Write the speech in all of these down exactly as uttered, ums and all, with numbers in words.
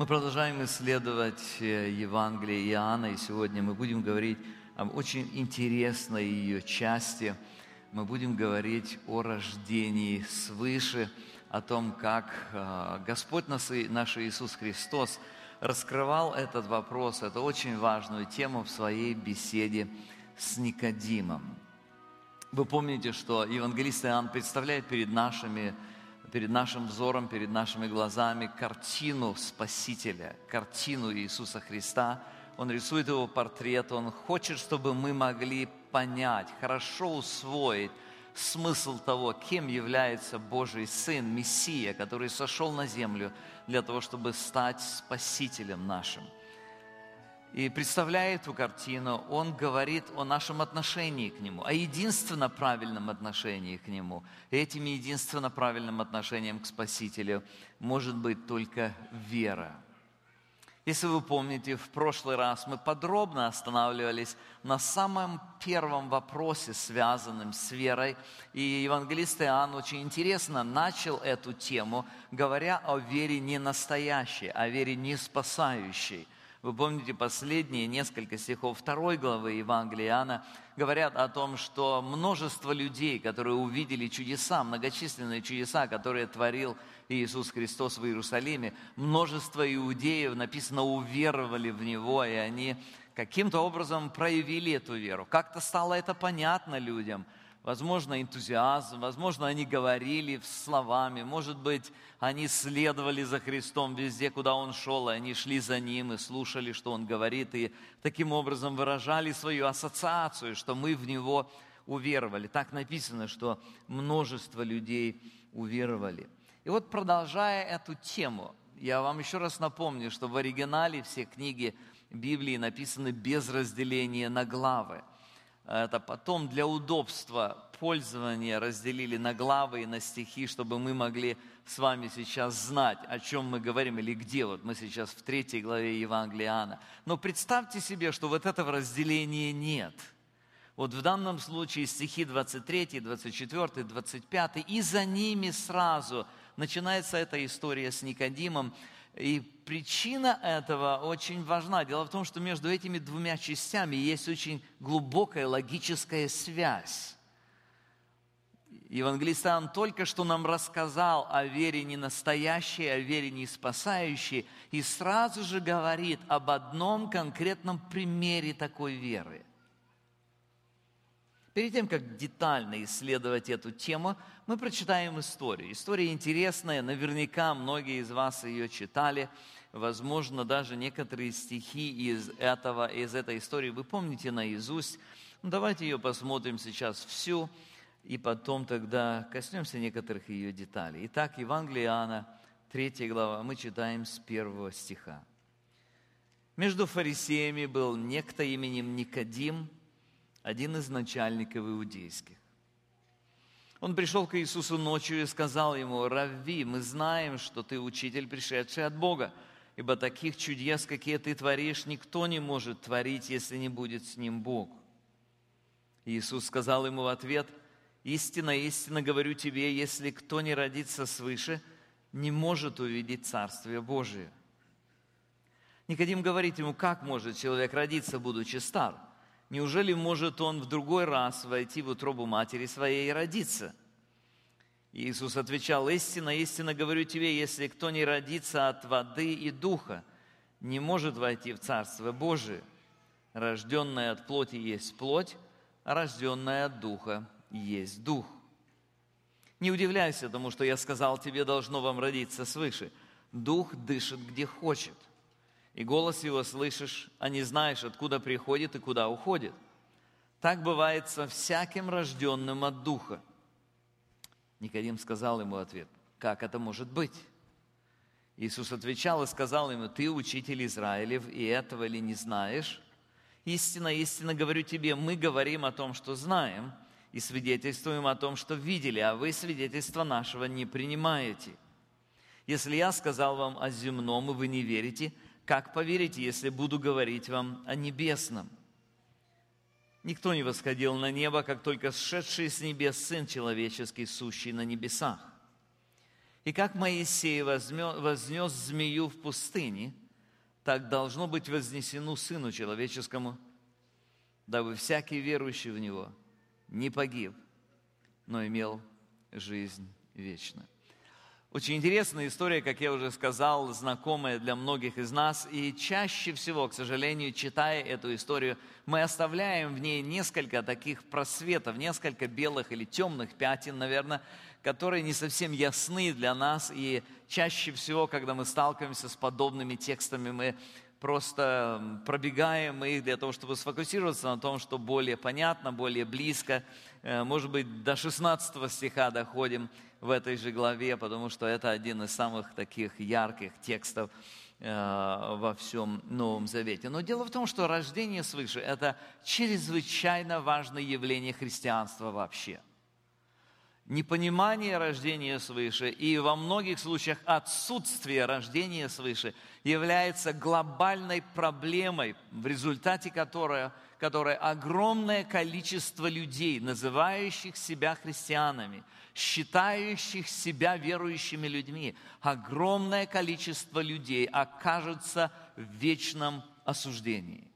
продолжаем исследовать Евангелие Иоанна, и сегодня мы будем говорить об очень интересной ее части. Мы будем говорить о рождении свыше, о том, как Господь наш Иисус Христос раскрывал этот вопрос, эту очень важную тему в своей беседе с Никодимом. Вы помните, что евангелист Иоанн представляет перед нашими перед нашим взором, перед нашими глазами картину Спасителя, картину Иисуса Христа. Он рисует его портрет, он хочет, чтобы мы могли понять, хорошо усвоить смысл того, кем является Божий Сын, Мессия, который сошел на землю для того, чтобы стать Спасителем нашим. И представляя эту картину, он говорит о нашем отношении к Нему, о единственно правильном отношении к Нему. И этим единственно правильным отношением к Спасителю может быть только вера. Если вы помните, в прошлый раз мы подробно останавливались на самом первом вопросе, связанном с верой. И евангелист Иоанн очень интересно начал эту тему, говоря о вере не настоящей, о вере не спасающей. Вы помните, последние несколько стихов второй главы Евангелия Иоанна говорят о том, что множество людей, которые увидели чудеса, многочисленные чудеса, которые творил Иисус Христос в Иерусалиме, множество иудеев, написано, уверовали в Него, и они каким-то образом проявили эту веру. Как-то стало это понятно людям. Возможно, энтузиазм, возможно, они говорили словами, может быть, они следовали за Христом везде, куда Он шел, и они шли за Ним и слушали, что Он говорит, и таким образом выражали свою ассоциацию, что мы в Него уверовали. Так написано, что множество людей уверовали. И вот, продолжая эту тему, я вам еще раз напомню, что в оригинале все книги Библии написаны без разделения на главы. Это потом для удобства пользования разделили на главы и на стихи, чтобы мы могли с вами сейчас знать, о чем мы говорим, или где. Вот мы сейчас в третьей главе Евангелия Иоанна. Но представьте себе, что вот этого разделения нет. Вот в данном случае стихи двадцать три, двадцать четыре, двадцать пять, и за ними сразу начинается эта история с Никодимом. И причина этого очень важна. Дело в том, что между этими двумя частями есть очень глубокая логическая связь. Евангелист Иоанн только что нам рассказал о вере не настоящей, о вере не спасающей, и сразу же говорит об одном конкретном примере такой веры. Перед тем, как детально исследовать эту тему, мы прочитаем историю. История интересная, наверняка многие из вас ее читали. Возможно, даже некоторые стихи из, этого, из этой истории вы помните наизусть. Ну, давайте ее посмотрим сейчас всю, и потом тогда коснемся некоторых ее деталей. Итак, Евангелие Иоанна, третья глава, мы читаем с первого стиха. «Между фарисеями был некто именем Никодим, один из начальников иудейских. Он пришел к Иисусу ночью и сказал ему: «Равви, мы знаем, что ты учитель, пришедший от Бога, ибо таких чудес, какие ты творишь, никто не может творить, если не будет с ним Бог». Иисус сказал ему в ответ: «Истинно, истинно говорю тебе, если кто не родится свыше, не может увидеть Царствие Божие». Никодим говорит ему: «Как может человек родиться, будучи стар? Неужели может он в другой раз войти в утробу матери своей и родиться?» Иисус отвечал: «Истинно, истинно говорю тебе, если кто не родится от воды и духа, не может войти в Царство Божие. Рожденное от плоти есть плоть, а рожденное от духа есть дух. Не удивляйся тому, что я сказал тебе, должно вам родиться свыше. Дух дышит, где хочет. И голос его слышишь, а не знаешь, откуда приходит и куда уходит. Так бывает со всяким рожденным от Духа». Никодим сказал ему в ответ: «Как это может быть?» Иисус отвечал и сказал ему: «Ты учитель Израилев, и этого ли не знаешь? Истинно, истинно говорю тебе, мы говорим о том, что знаем, и свидетельствуем о том, что видели, а вы свидетельства нашего не принимаете. Если я сказал вам о земном, и вы не верите, как поверите, если буду говорить вам о небесном? Никто не восходил на небо, как только сшедший с небес Сын Человеческий, сущий на небесах. И как Моисей вознес змею в пустыне, так должно быть вознесено Сыну Человеческому, дабы всякий верующий в Него не погиб, но имел жизнь вечную. Очень интересная история, как я уже сказал, знакомая для многих из нас. И чаще всего, к сожалению, читая эту историю, мы оставляем в ней несколько таких просветов, несколько белых или темных пятен, наверное, которые не совсем ясны для нас. И чаще всего, когда мы сталкиваемся с подобными текстами, мы просто пробегаем их для того, чтобы сфокусироваться на том, что более понятно, более близко. Может быть, до шестнадцатого стиха доходим в этой же главе, потому что это один из самых таких ярких текстов во всем Новом Завете. Но дело в том, что рождение свыше – это чрезвычайно важное явление христианства вообще. Непонимание рождения свыше и во многих случаях отсутствие рождения свыше является глобальной проблемой, в результате которой, которой огромное количество людей, называющих себя христианами, считающих себя верующими людьми, огромное количество людей окажется в вечном осуждении.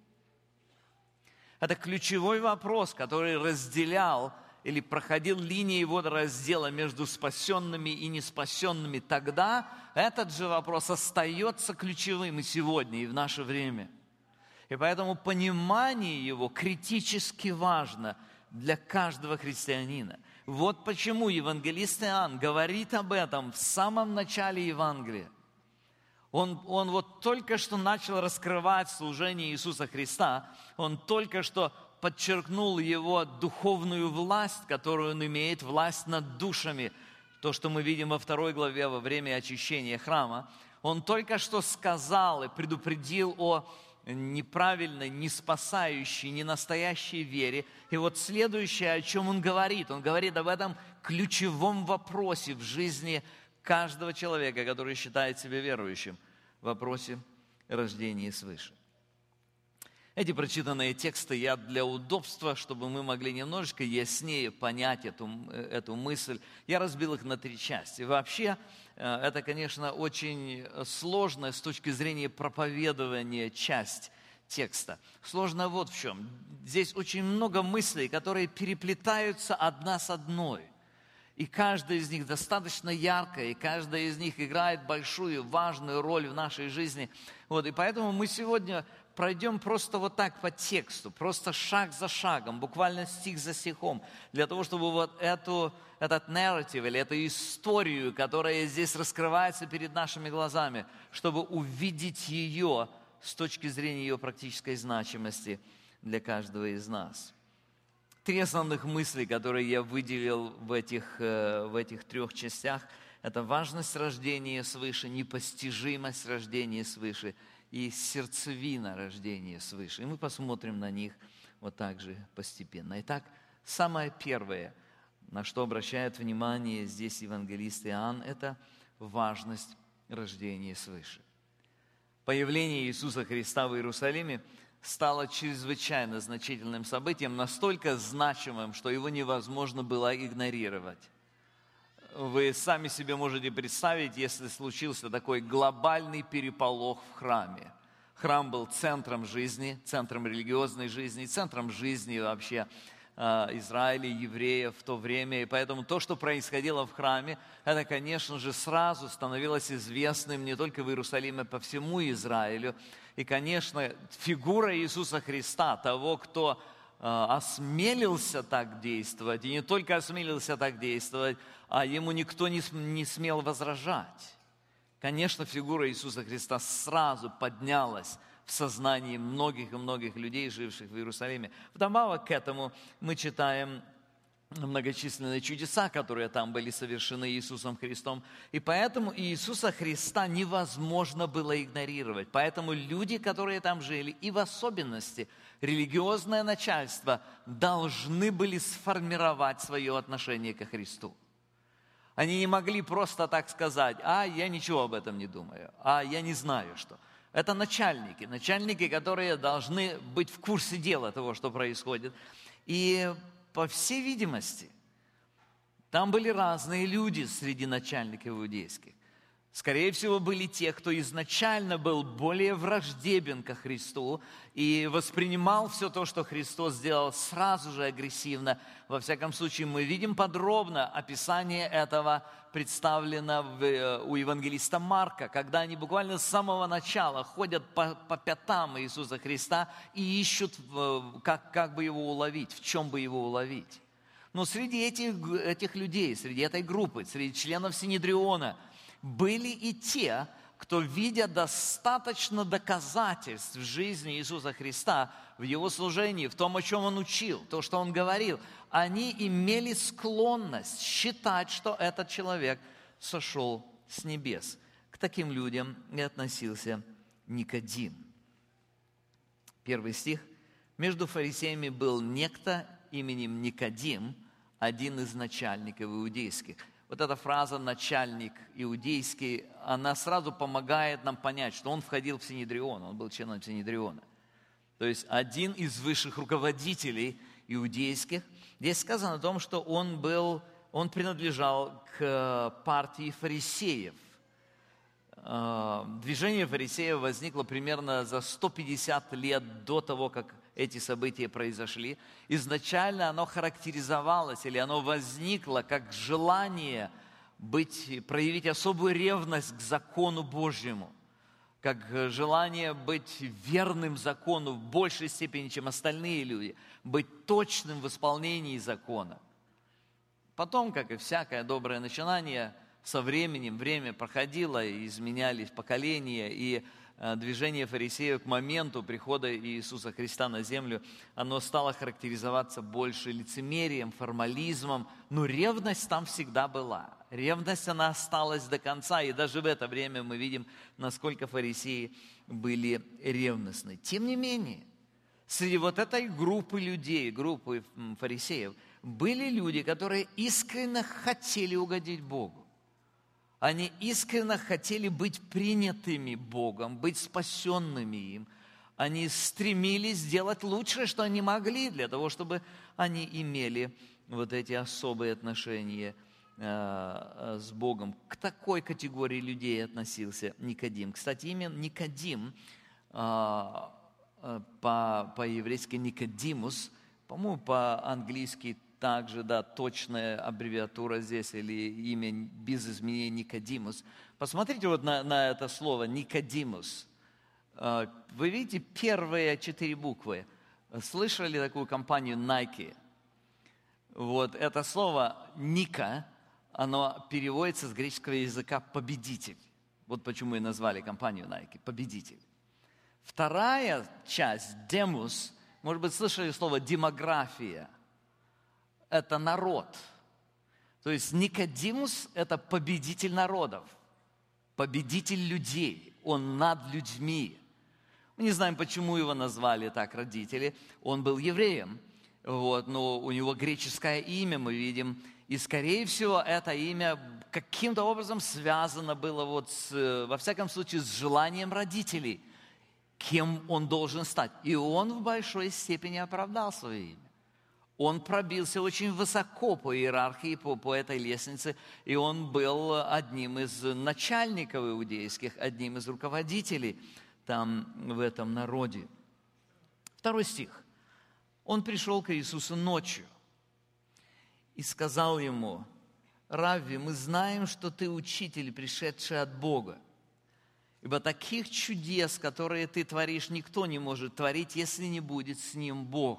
Это ключевой вопрос, который разделял или проходил линией водораздела между спасенными и неспасенными тогда, этот же вопрос остается ключевым и сегодня, и в наше время. И поэтому понимание его критически важно для каждого христианина. Вот почему евангелист Иоанн говорит об этом в самом начале Евангелия. Он, он вот только что начал раскрывать служение Иисуса Христа, он только что подчеркнул его духовную власть, которую он имеет, власть над душами. То, что мы видим во второй главе во время очищения храма. Он только что сказал и предупредил о неправильной, не спасающей, не настоящей вере. И вот следующее, о чем он говорит, он говорит об этом ключевом вопросе в жизни каждого человека, который считает себя верующим, в вопросе рождения свыше. Эти прочитанные тексты я для удобства, чтобы мы могли немножечко яснее понять эту, эту мысль, я разбил их на три части. Вообще, это, конечно, очень сложная с точки зрения проповедования часть текста. Сложно вот в чем. Здесь очень много мыслей, которые переплетаются одна с одной. И каждая из них достаточно яркая, и каждая из них играет большую, важную роль в нашей жизни. Вот, и поэтому мы сегодня пройдем просто вот так по тексту, просто шаг за шагом, буквально стих за стихом, для того, чтобы вот эту, этот narrative или эту историю, которая здесь раскрывается перед нашими глазами, чтобы увидеть ее с точки зрения ее практической значимости для каждого из нас. Три основных мысли, которые я выделил в этих, в этих трех частях, это важность рождения свыше, непостижимость рождения свыше и сердцевина рождения свыше. И мы посмотрим на них вот так же постепенно. Итак, самое первое, на что обращает внимание здесь евангелист Иоанн, это важность рождения свыше. Появление Иисуса Христа в Иерусалиме стало чрезвычайно значительным событием, настолько значимым, что его невозможно было игнорировать. Вы сами себе можете представить, если случился такой глобальный переполох в храме. Храм был центром жизни, центром религиозной жизни, центром жизни вообще Израиля, евреев в то время. И поэтому то, что происходило в храме, это, конечно же, сразу становилось известным не только в Иерусалиме, а по всему Израилю. И, конечно, фигура Иисуса Христа, того, кто осмелился так действовать, и не только осмелился так действовать, а ему никто не, не смел возражать. Конечно, фигура Иисуса Христа сразу поднялась в сознании многих и многих людей, живших в Иерусалиме. Вдобавок к этому мы читаем многочисленные чудеса, которые там были совершены Иисусом Христом. И поэтому Иисуса Христа невозможно было игнорировать. Поэтому люди, которые там жили, и в особенности религиозное начальство, должны были сформировать свое отношение ко Христу. Они не могли просто так сказать: а я ничего об этом не думаю, а я не знаю что. Это начальники, начальники, которые должны быть в курсе дела того, что происходит. И по всей видимости, Там были разные люди среди начальников иудейских. Скорее всего, были те, кто изначально был более враждебен ко Христу и воспринимал все то, что Христос сделал, сразу же агрессивно. Во всяком случае, мы видим подробно описание этого представлено в, у евангелиста Марка, когда они буквально с самого начала ходят по, по пятам Иисуса Христа и ищут, как, как бы его уловить, в чем бы его уловить. Но среди этих, этих людей, среди этой группы, среди членов Синедриона, были и те, кто, видя достаточно доказательств в жизни Иисуса Христа, в Его служении, в том, о чем Он учил, то, что Он говорил, они имели склонность считать, что этот человек сошел с небес. К таким людям и относился Никодим. Первый стих. «Между фарисеями был некто именем Никодим, один из начальников иудейских». Вот эта фраза «начальник иудейский», она сразу помогает нам понять, что он входил в Синедрион, он был членом Синедриона. То есть один из высших руководителей иудейских. Здесь сказано о том, что он был, он принадлежал к партии фарисеев. Движение фарисеев возникло примерно за сто пятьдесят лет до того, как эти события произошли. Изначально оно характеризовалось или оно возникло как желание быть, проявить особую ревность к закону Божьему, как желание быть верным закону в большей степени, чем остальные люди, быть точным в исполнении закона. Потом, как и всякое доброе начинание, со временем время проходило, и изменялись поколения, и движение фарисеев к моменту прихода Иисуса Христа на землю, оно стало характеризоваться больше лицемерием, формализмом, но ревность там всегда была. Ревность, она осталась до конца, и даже в это время мы видим, насколько фарисеи были ревностны. Тем не менее, среди вот этой группы людей, группы фарисеев, были люди, которые искренне хотели угодить Богу. Они искренне хотели быть принятыми Богом, быть спасенными им. Они стремились сделать лучшее, что они могли, для того, чтобы они имели вот эти особые отношения э, с Богом. К такой категории людей относился Никодим. Кстати, имя Никодим, э, э, по, по-еврейски Никодимус, по-моему, по-английски также, да, точная аббревиатура здесь, или имя без изменения Никодимус. Посмотрите вот на, на это слово Никодимус. Вы видите первые четыре буквы. Слышали такую компанию Nike? Вот это слово «Ника», оно переводится с греческого языка «победитель». Вот почему и назвали компанию Nike «победитель». Вторая часть «демус», может быть, слышали слово «демография». Это народ. То есть Никодимус – это победитель народов, победитель людей. Он над людьми. Мы не знаем, почему его назвали так родители. Он был евреем, вот, но у него греческое имя, мы видим. И, скорее всего, это имя каким-то образом связано было, вот с, во всяком случае, с желанием родителей, кем он должен стать. И он в большой степени оправдал свое имя. Он пробился очень высоко по иерархии, по, по этой лестнице, и он был одним из начальников иудейских, одним из руководителей там, в этом народе. Второй стих. Он пришел к Иисусу ночью и сказал ему: «Равви, мы знаем, что ты учитель, пришедший от Бога, ибо таких чудес, которые ты творишь, никто не может творить, если не будет с ним Бог».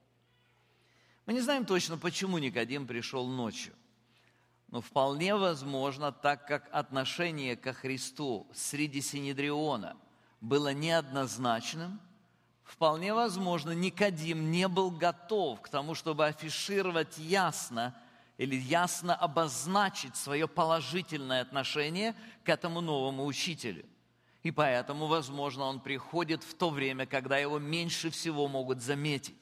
Мы не знаем точно, почему Никодим пришел ночью, но вполне возможно, так как отношение ко Христу среди Синедриона было неоднозначным, вполне возможно, Никодим не был готов к тому, чтобы афишировать ясно или ясно обозначить свое положительное отношение к этому новому учителю. И поэтому, возможно, он приходит в то время, когда его меньше всего могут заметить.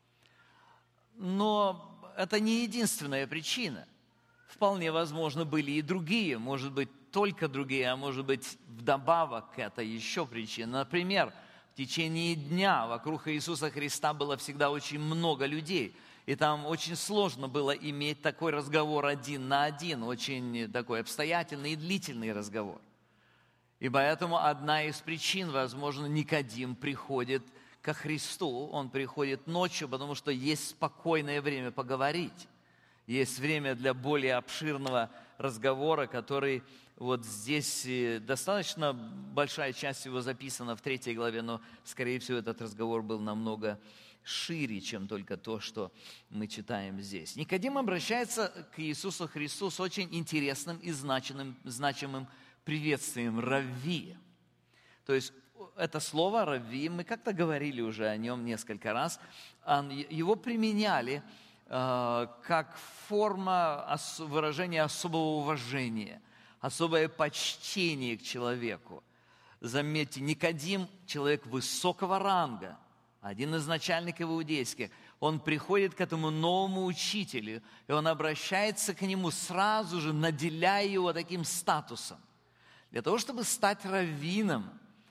Но это не единственная причина. Вполне возможно, были и другие, может быть, только другие, а может быть, вдобавок к этой еще причине. Например, в течение дня вокруг Иисуса Христа было всегда очень много людей. И там очень сложно было иметь такой разговор один на один, очень такой обстоятельный и длительный разговор. И поэтому одна из причин, возможно, Никодим приходит ко Христу, он приходит ночью, потому что есть спокойное время поговорить. Есть время для более обширного разговора, который вот здесь достаточно большая часть его записана в третьей главе, но, скорее всего, этот разговор был намного шире, чем только то, что мы читаем здесь. Никодим обращается к Иисусу Христу с очень интересным и значимым, значимым приветствием «Равви». То есть это слово «Равви», мы как-то говорили уже о нем несколько раз, его применяли э, как форма выражения особого уважения, особое почтение к человеку. Заметьте, Никодим – человек высокого ранга, один из начальников иудейских. Он приходит к этому новому учителю, и он обращается к нему сразу же, наделяя его таким статусом. Для того, чтобы стать раввином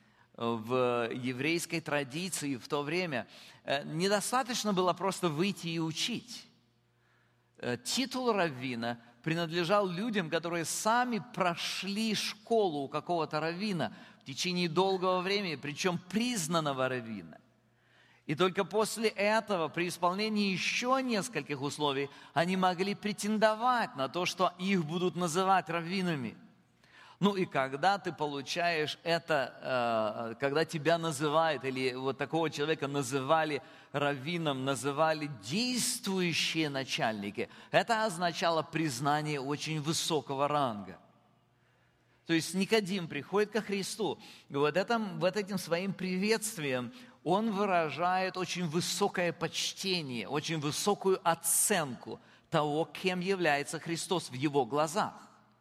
в еврейской традиции в то время, недостаточно было просто выйти и учить. Титул раввина принадлежал людям, которые сами прошли школу у какого-то раввина в течение долгого времени, причем признанного раввина. И только после этого, при исполнении еще нескольких условий, они могли претендовать на то, что их будут называть раввинами. Ну и когда ты получаешь это, когда тебя называют, или вот такого человека называли раввином, называли действующие начальники, это означало признание очень высокого ранга. То есть Никодим приходит ко Христу, и вот этим, вот этим своим приветствием он выражает очень высокое почтение, очень высокую оценку того, кем является Христос в его глазах.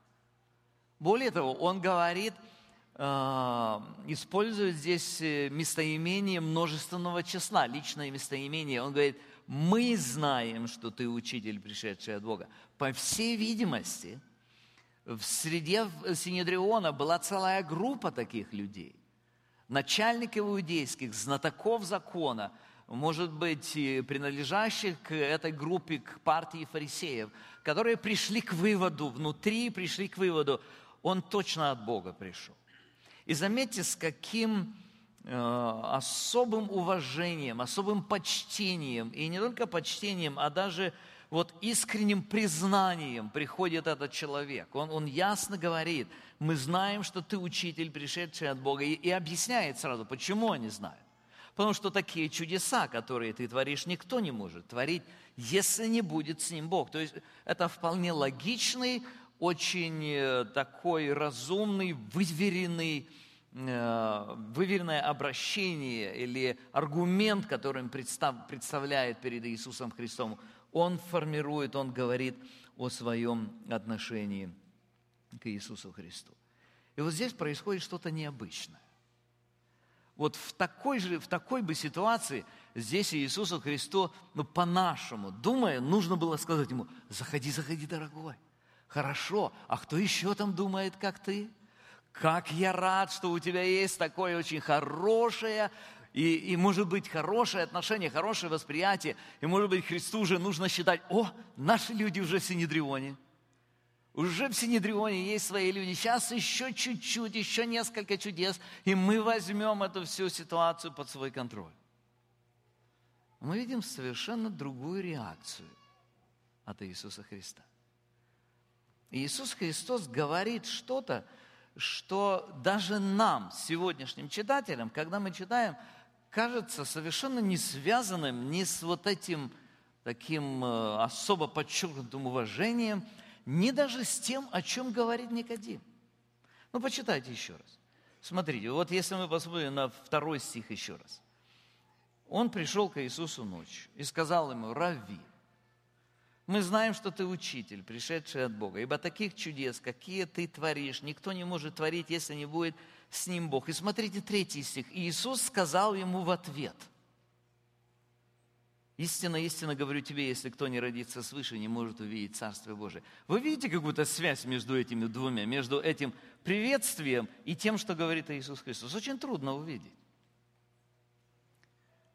Более того, он говорит, э, использует здесь местоимение множественного числа, личное местоимение. Он говорит, мы знаем, что ты учитель, пришедший от Бога. По всей видимости, в среде Синедриона была целая группа таких людей. Начальников иудейских, знатоков закона, может быть, принадлежащих к этой группе, к партии фарисеев, которые пришли к выводу, внутри пришли к выводу, он точно от Бога пришел. И заметьте, с каким э, особым уважением, особым почтением, и не только почтением, а даже вот искренним признанием приходит этот человек. Он, он ясно говорит, мы знаем, что ты учитель, пришедший от Бога, и, и объясняет сразу, почему они знают. Потому что такие чудеса, которые ты творишь, никто не может творить, если не будет с ним Бог. То есть это вполне логичный, очень такой разумный, выверенный, выверенное обращение или аргумент, который он представляет перед Иисусом Христом. Он формирует, он говорит о своем отношении к Иисусу Христу. И вот здесь происходит что-то необычное. Вот в такой же, в такой бы ситуации здесь Иисусу Христу, ну, по-нашему, думая, нужно было сказать ему, заходи, заходи, дорогой. Хорошо, а кто еще там думает, как ты? Как я рад, что у тебя есть такое очень хорошее, и, и может быть, хорошее отношение, хорошее восприятие, и может быть, Христу уже нужно считать, о, наши люди уже в Синедрионе. Уже в Синедрионе есть свои люди. Сейчас еще чуть-чуть, еще несколько чудес, и мы возьмем эту всю ситуацию под свой контроль. Мы видим совершенно другую реакцию от Иисуса Христа. Иисус Христос говорит что-то, что даже нам, сегодняшним читателям, когда мы читаем, кажется совершенно не связанным ни с вот этим таким особо подчеркнутым уважением, ни даже с тем, о чем говорит Никодим. Ну, почитайте еще раз. Смотрите, вот если мы посмотрим на второй стих еще раз. Он пришел к Иисусу ночью и сказал ему, Равви, мы знаем, что ты учитель, пришедший от Бога, ибо таких чудес, какие ты творишь, никто не может творить, если не будет с ним Бог. И смотрите третий стих. Иисус сказал ему в ответ, истинно, истинно говорю тебе, если кто не родится свыше, не может увидеть Царствие Божие. Вы видите какую-то связь между этими двумя, между этим приветствием и тем, что говорит Иисус Христос? Очень трудно увидеть.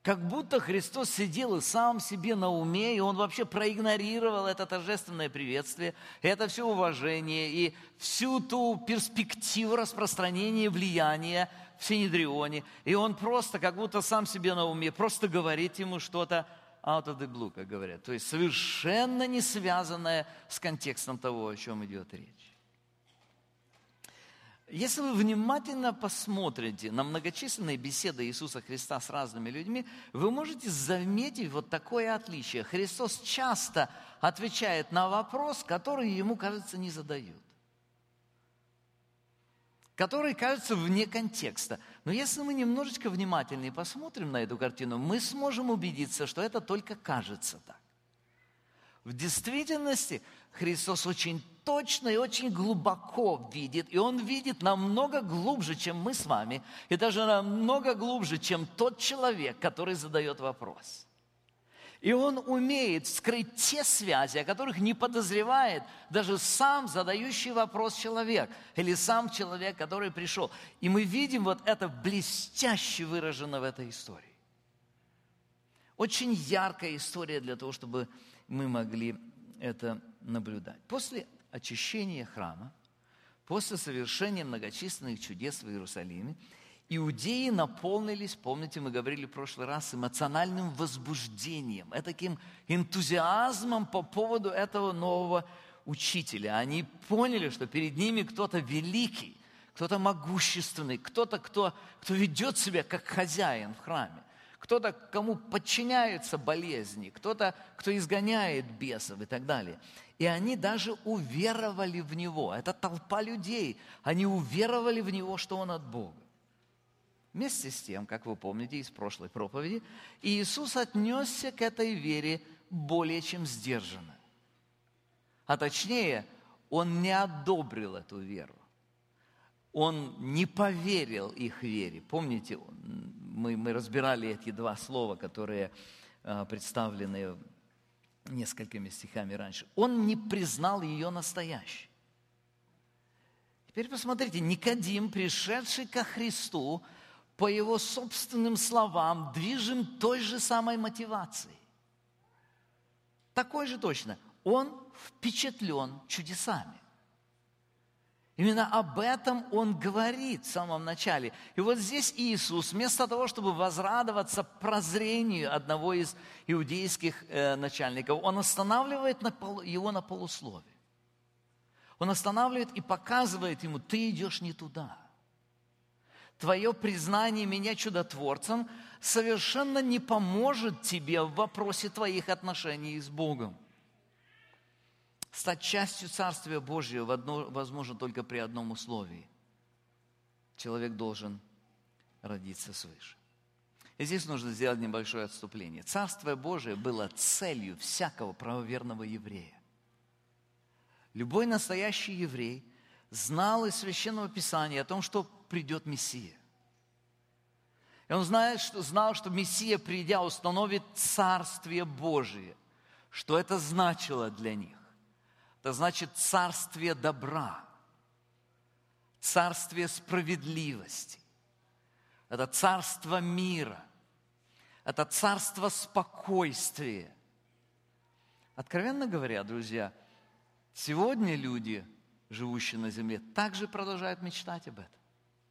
Как будто Христос сидел и сам себе на уме, и Он вообще проигнорировал это торжественное приветствие, это все уважение и всю ту перспективу распространения влияния в Синедрионе. И Он просто как будто сам себе на уме, просто говорит ему что-то out of the blue, как говорят. То есть совершенно не связанное с контекстом того, о чем идет речь. Если вы внимательно посмотрите на многочисленные беседы Иисуса Христа с разными людьми, вы можете заметить вот такое отличие. Христос часто отвечает на вопрос, который ему, кажется, не задают, который кажется вне контекста. Но если мы немножечко внимательнее посмотрим на эту картину, мы сможем убедиться, что это только кажется так. В действительности Христос очень точно и очень глубоко видит, и Он видит намного глубже, чем мы с вами, и даже намного глубже, чем тот человек, который задает вопрос. И Он умеет скрыть те связи, о которых не подозревает даже сам задающий вопрос человек, или сам человек, который пришел. И мы видим вот это блестяще выражено в этой истории. Очень яркая история для того, чтобы мы могли это наблюдать. После очищения храма, после совершения многочисленных чудес в Иерусалиме, иудеи наполнились, помните, мы говорили в прошлый раз, эмоциональным возбуждением, таким энтузиазмом по поводу этого нового учителя. Они поняли, что перед ними кто-то великий, кто-то могущественный, кто-то, кто, кто ведет себя как хозяин в храме. Кто-то, кому подчиняются болезни, кто-то, кто изгоняет бесов и так далее. И они даже уверовали в Него. Это толпа людей. Они уверовали в Него, что Он от Бога. Вместе с тем, как вы помните из прошлой проповеди, Иисус отнесся к этой вере более чем сдержанно. А точнее, Он не одобрил эту веру. Он не поверил их вере. Помните, мы, мы разбирали эти два слова, которые э, представлены несколькими стихами раньше. Он не признал ее настоящей. Теперь посмотрите, Никодим, пришедший ко Христу, по его собственным словам, движим той же самой мотивацией. Такой же точно. Он впечатлен чудесами. Именно об этом он говорит в самом начале. И вот здесь Иисус, вместо того, чтобы возрадоваться прозрению одного из иудейских э, начальников, он останавливает на полу, его на полуслове. Он останавливает и показывает ему: ты идешь не туда. Твое признание меня чудотворцем совершенно не поможет тебе в вопросе твоих отношений с Богом. Стать частью Царствия Божьего возможно только при одном условии. Человек должен родиться свыше. И здесь нужно сделать небольшое отступление. Царствие Божие было целью всякого правоверного еврея. Любой настоящий еврей знал из Священного Писания о том, что придет Мессия. И он знает, что, знал, что Мессия, придя, установит Царствие Божие. Что это значило для них? Это значит царствие добра, царствие справедливости, это царство мира, это царство спокойствия. Откровенно говоря, друзья, сегодня люди, живущие на земле, также продолжают мечтать об этом.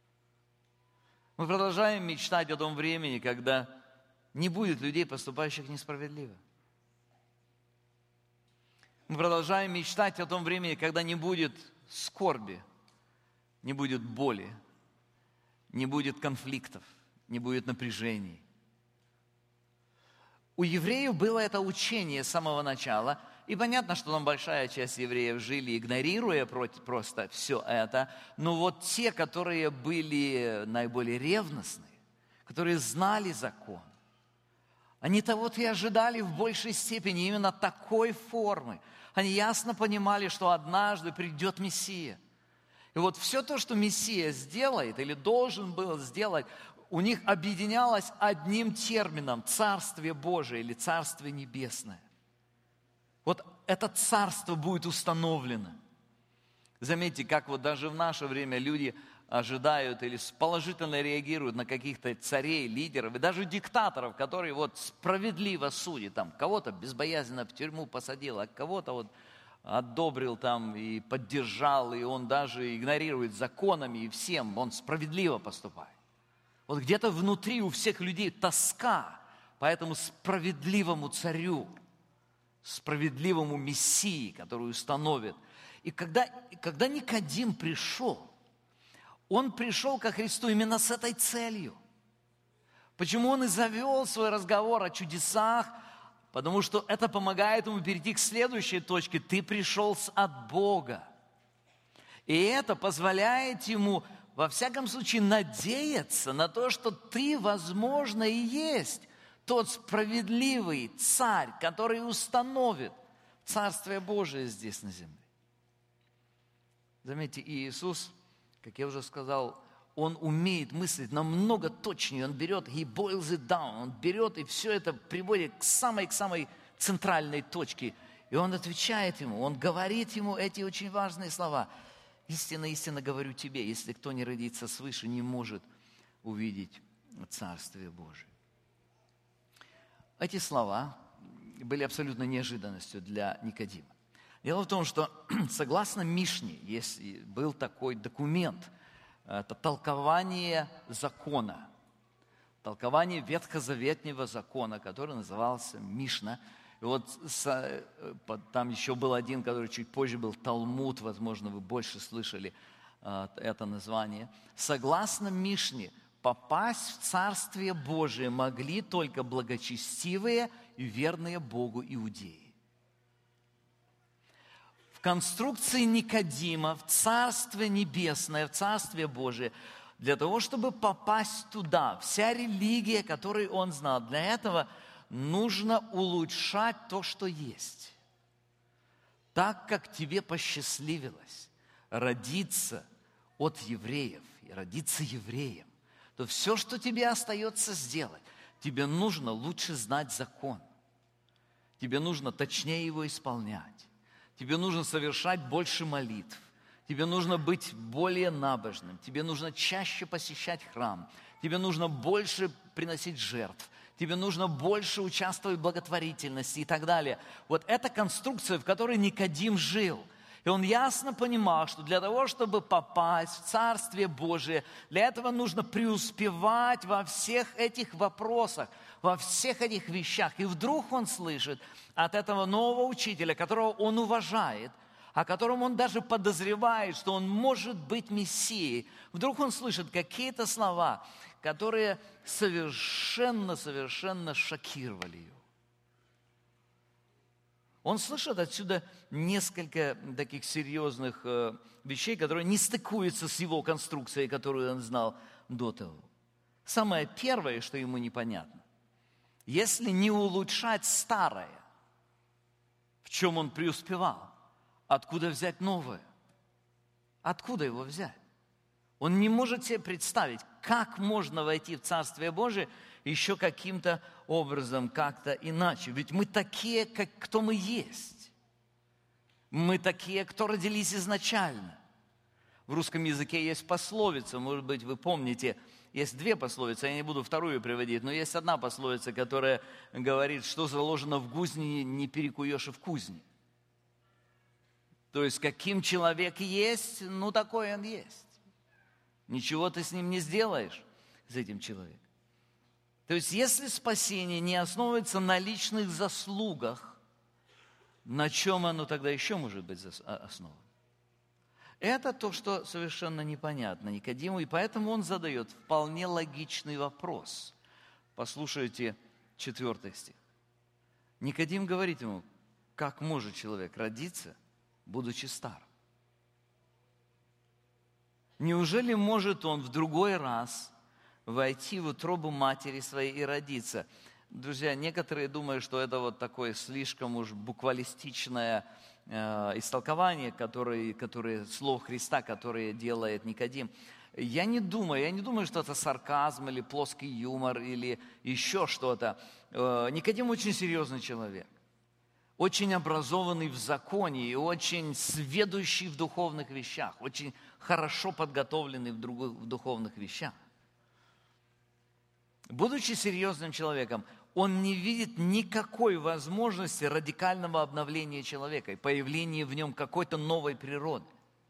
Мы продолжаем мечтать о том времени, когда не будет людей, поступающих несправедливо. Мы продолжаем мечтать о том времени, когда не будет скорби, не будет боли, не будет конфликтов, не будет напряжений. У евреев было это учение с самого начала, и понятно, что там большая часть евреев жили, игнорируя просто все это, но вот те, которые были наиболее ревностны, которые знали закон, они того-то и ожидали в большей степени именно такой формы. Они ясно понимали, что однажды придет Мессия. И вот все то, что Мессия сделает или должен был сделать, у них объединялось одним термином – Царствие Божие или Царствие Небесное. Вот это царство будет установлено. Заметьте, как вот даже в наше время люди ожидают или положительно реагируют на каких-то царей, лидеров и даже диктаторов, которые вот справедливо судят. Там кого-то безбоязненно в тюрьму посадил, а кого-то вот одобрил там и поддержал, и он даже игнорирует законами и всем, он справедливо поступает. Вот где-то внутри у всех людей тоска по этому справедливому царю, справедливому Мессии, который установит. И когда, когда Никодим пришел, он пришел ко Христу именно с этой целью. Почему он и завел свой разговор о чудесах? Потому что это помогает ему перейти к следующей точке. Ты пришел от Бога. И это позволяет ему, во всяком случае, надеяться на то, что ты, возможно, и есть тот справедливый царь, который установит Царствие Божие здесь на земле. Заметьте, Иисус, как я уже сказал, Он умеет мыслить намного точнее. Он берет, he boils it down, Он берет и все это приводит к самой, к самой центральной точке. И Он отвечает ему, Он говорит ему эти очень важные слова. Истинно, истинно говорю тебе, если кто не родится свыше, не может увидеть Царствие Божие. Эти слова были абсолютно неожиданностью для Никодима. Дело в том, что согласно Мишне, если был такой документ, это толкование закона, толкование ветхозаветнего закона, который назывался Мишна. И вот там еще был один, который чуть позже был Талмуд, возможно, вы больше слышали это название. Согласно Мишне, попасть в Царствие Божие могли только благочестивые и верные Богу иудеи. В конструкции Никодима, в Царствие Небесное, в Царствие Божие, для того, чтобы попасть туда, вся религия, которую он знал, для этого нужно улучшать то, что есть. Так как тебе посчастливилось родиться от евреев и родиться евреем, то все, что тебе остается сделать, тебе нужно лучше знать закон. Тебе нужно точнее его исполнять. Тебе нужно совершать больше молитв. Тебе нужно быть более набожным. Тебе нужно чаще посещать храм. Тебе нужно больше приносить жертв. Тебе нужно больше участвовать в благотворительности и так далее. Вот эта конструкция, в которой Никодим жил. И он ясно понимал, что для того, чтобы попасть в Царствие Божие, для этого нужно преуспевать во всех этих вопросах, во всех этих вещах. И вдруг он слышит от этого нового учителя, которого он уважает, о котором он даже подозревает, что он может быть Мессией. Вдруг он слышит какие-то слова, которые совершенно-совершенно шокировали его. Он слышит отсюда несколько таких серьезных э, вещей, которые не стыкуются с его конструкцией, которую он знал до того. Самое первое, что ему непонятно, если не улучшать старое, в чем он преуспевал, откуда взять новое? Откуда его взять? Он не может себе представить, как можно войти в Царствие Божие еще каким-то образом, как-то иначе. Ведь мы такие, как кто мы есть. Мы такие, кто родились изначально. В русском языке есть пословица, может быть, вы помните, есть две пословицы, я не буду вторую приводить, но есть одна пословица, которая говорит, что заложено в гузне, не перекуешь и в кузне. То есть, каким человек есть, ну, такой он есть. Ничего ты с ним не сделаешь, с этим человеком. То есть, если спасение не основывается на личных заслугах, на чем оно тогда еще может быть основано? Это то, что совершенно непонятно Никодиму, и поэтому он задает вполне логичный вопрос. Послушайте четвертый стих. Никодим говорит ему, как может человек родиться, будучи стар? Неужели может он в другой раз войти в утробу матери своей и родиться? Друзья, некоторые думают, что это вот такое слишком уж буквалистичное э, истолкование, которое, которое, слов Христа, которое делает Никодим. Я не думаю, я не думаю, что это сарказм или плоский юмор или еще что-то. Э, Никодим очень серьезный человек. очень образованный в законе и очень сведущий в духовных вещах, очень хорошо подготовленный в, других, в духовных вещах. Будучи серьезным человеком, он не видит никакой возможности радикального обновления человека и появления в нем какой-то новой природы.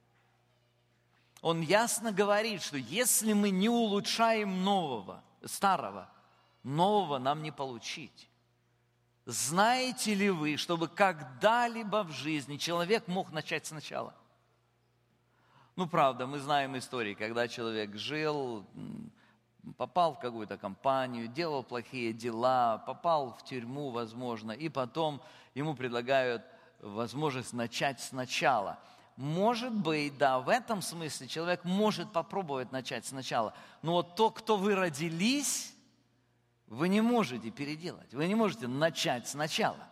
Он ясно говорит, что если мы не улучшаем нового, старого, нового нам не получить. Знаете ли вы, чтобы когда-либо в жизни человек мог начать сначала? Ну, правда, мы знаем истории, когда человек жил, попал в какую-то компанию, делал плохие дела, попал в тюрьму, возможно, и потом ему предлагают возможность начать сначала. Может быть, да, в этом смысле человек может попробовать начать сначала. Но вот то, кто вы родились, вы не можете переделать. Вы не можете начать сначала.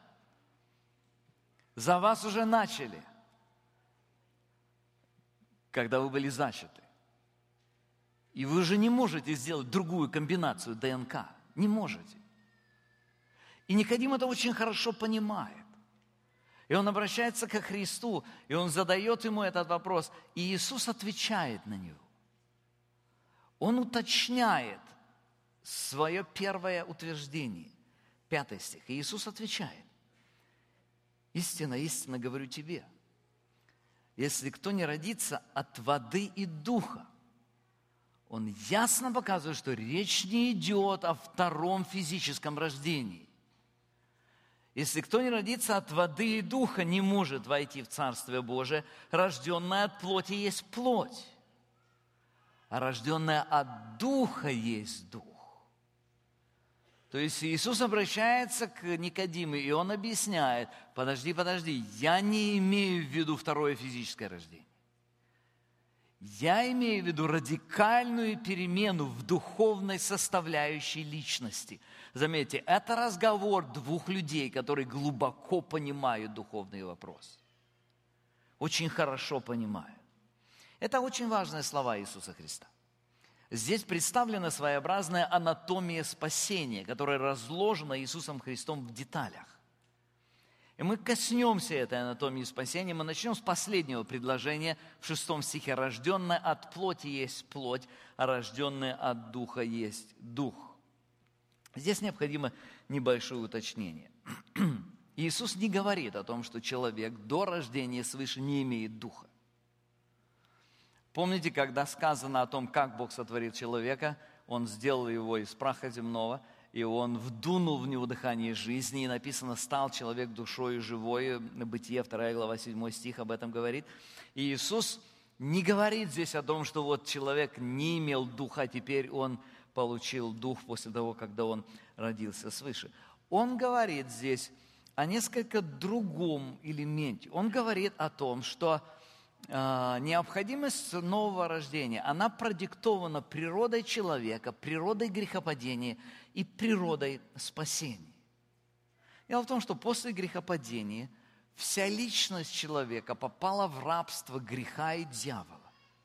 За вас уже начали, когда вы были зачаты. И вы уже не можете сделать другую комбинацию ДНК. Не можете. И Никодим это очень хорошо понимает. И он обращается ко Христу, и он задает ему этот вопрос, и Иисус отвечает на него. Он уточняет свое первое утверждение. Пятый стих. И Иисус отвечает. Истинно, истинно говорю тебе, если кто не родится от воды и духа, он ясно показывает, что речь не идет о втором физическом рождении. Если кто не родится от воды и духа, не может войти в Царствие Божие. Рожденная от плоти есть плоть, а рожденная от духа есть дух. То есть Иисус обращается к Никодиму, и Он объясняет, подожди, подожди, я не имею в виду второе физическое рождение. Я имею в виду радикальную перемену в духовной составляющей личности. Заметьте, это разговор двух людей, которые глубоко понимают духовный вопрос. Очень хорошо понимают. Это очень важные слова Иисуса Христа. Здесь представлена своеобразная анатомия спасения, которая разложена Иисусом Христом в деталях. И мы коснемся этой анатомии спасения. Мы начнем с последнего предложения в шестом стихе. «Рожденная от плоти есть плоть, а рожденная от духа есть дух». Здесь необходимо небольшое уточнение. Иисус не говорит о том, что человек до рождения свыше не имеет духа. Помните, когда сказано о том, как Бог сотворил человека, Он сделал его из праха земного, и Он вдунул в него дыхание жизни, и написано, стал человек душою живой, Бытие, вторая глава, седьмой стих об этом говорит. И Иисус не говорит здесь о том, что вот человек не имел духа, а теперь он получил дух после того, когда он родился свыше. Он говорит здесь о несколько другом элементе. Он говорит о том, что э, необходимость нового рождения, она продиктована природой человека, природой грехопадения и природой спасения. Дело в том, что после грехопадения вся личность человека попала в рабство греха и дьявола.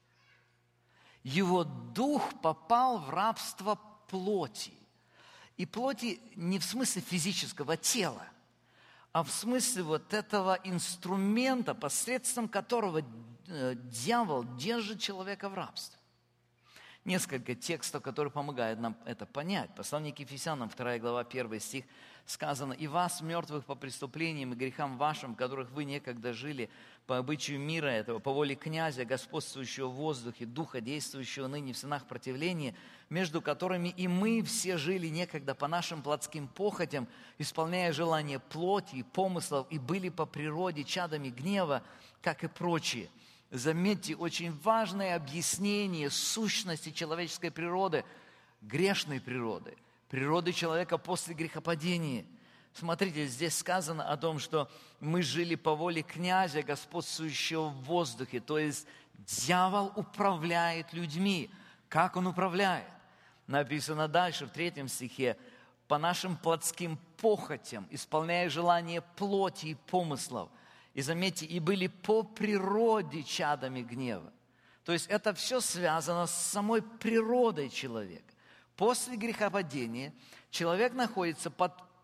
Его дух попал в рабство плоти. И плоти не в смысле физического тела, а в смысле вот этого инструмента, посредством которого дьявол держит человека в рабстве. Несколько текстов, которые помогают нам это понять. Послание к Ефесянам, вторая глава, первый стих, сказано: «И вас, мертвых по преступлениям и грехам вашим, в которых вы некогда жили, по обычаю мира этого, по воле князя, господствующего в воздухе, духа, действующего ныне в сынах противления, между которыми и мы все жили некогда по нашим плотским похотям, исполняя желания плоти и помыслов, и были по природе чадами гнева, как и прочие». Заметьте, очень важное объяснение сущности человеческой природы, грешной природы, природы человека после грехопадения. Смотрите, здесь сказано о том, что мы жили по воле князя, господствующего в воздухе, то есть дьявол управляет людьми. Как он управляет? Написано дальше, в третьем стихе: «По нашим плотским похотям, исполняя желания плоти и помыслов». И заметьте, и были по природе чадами гнева. То есть это все связано с самой природой человека. После грехопадения человек находится под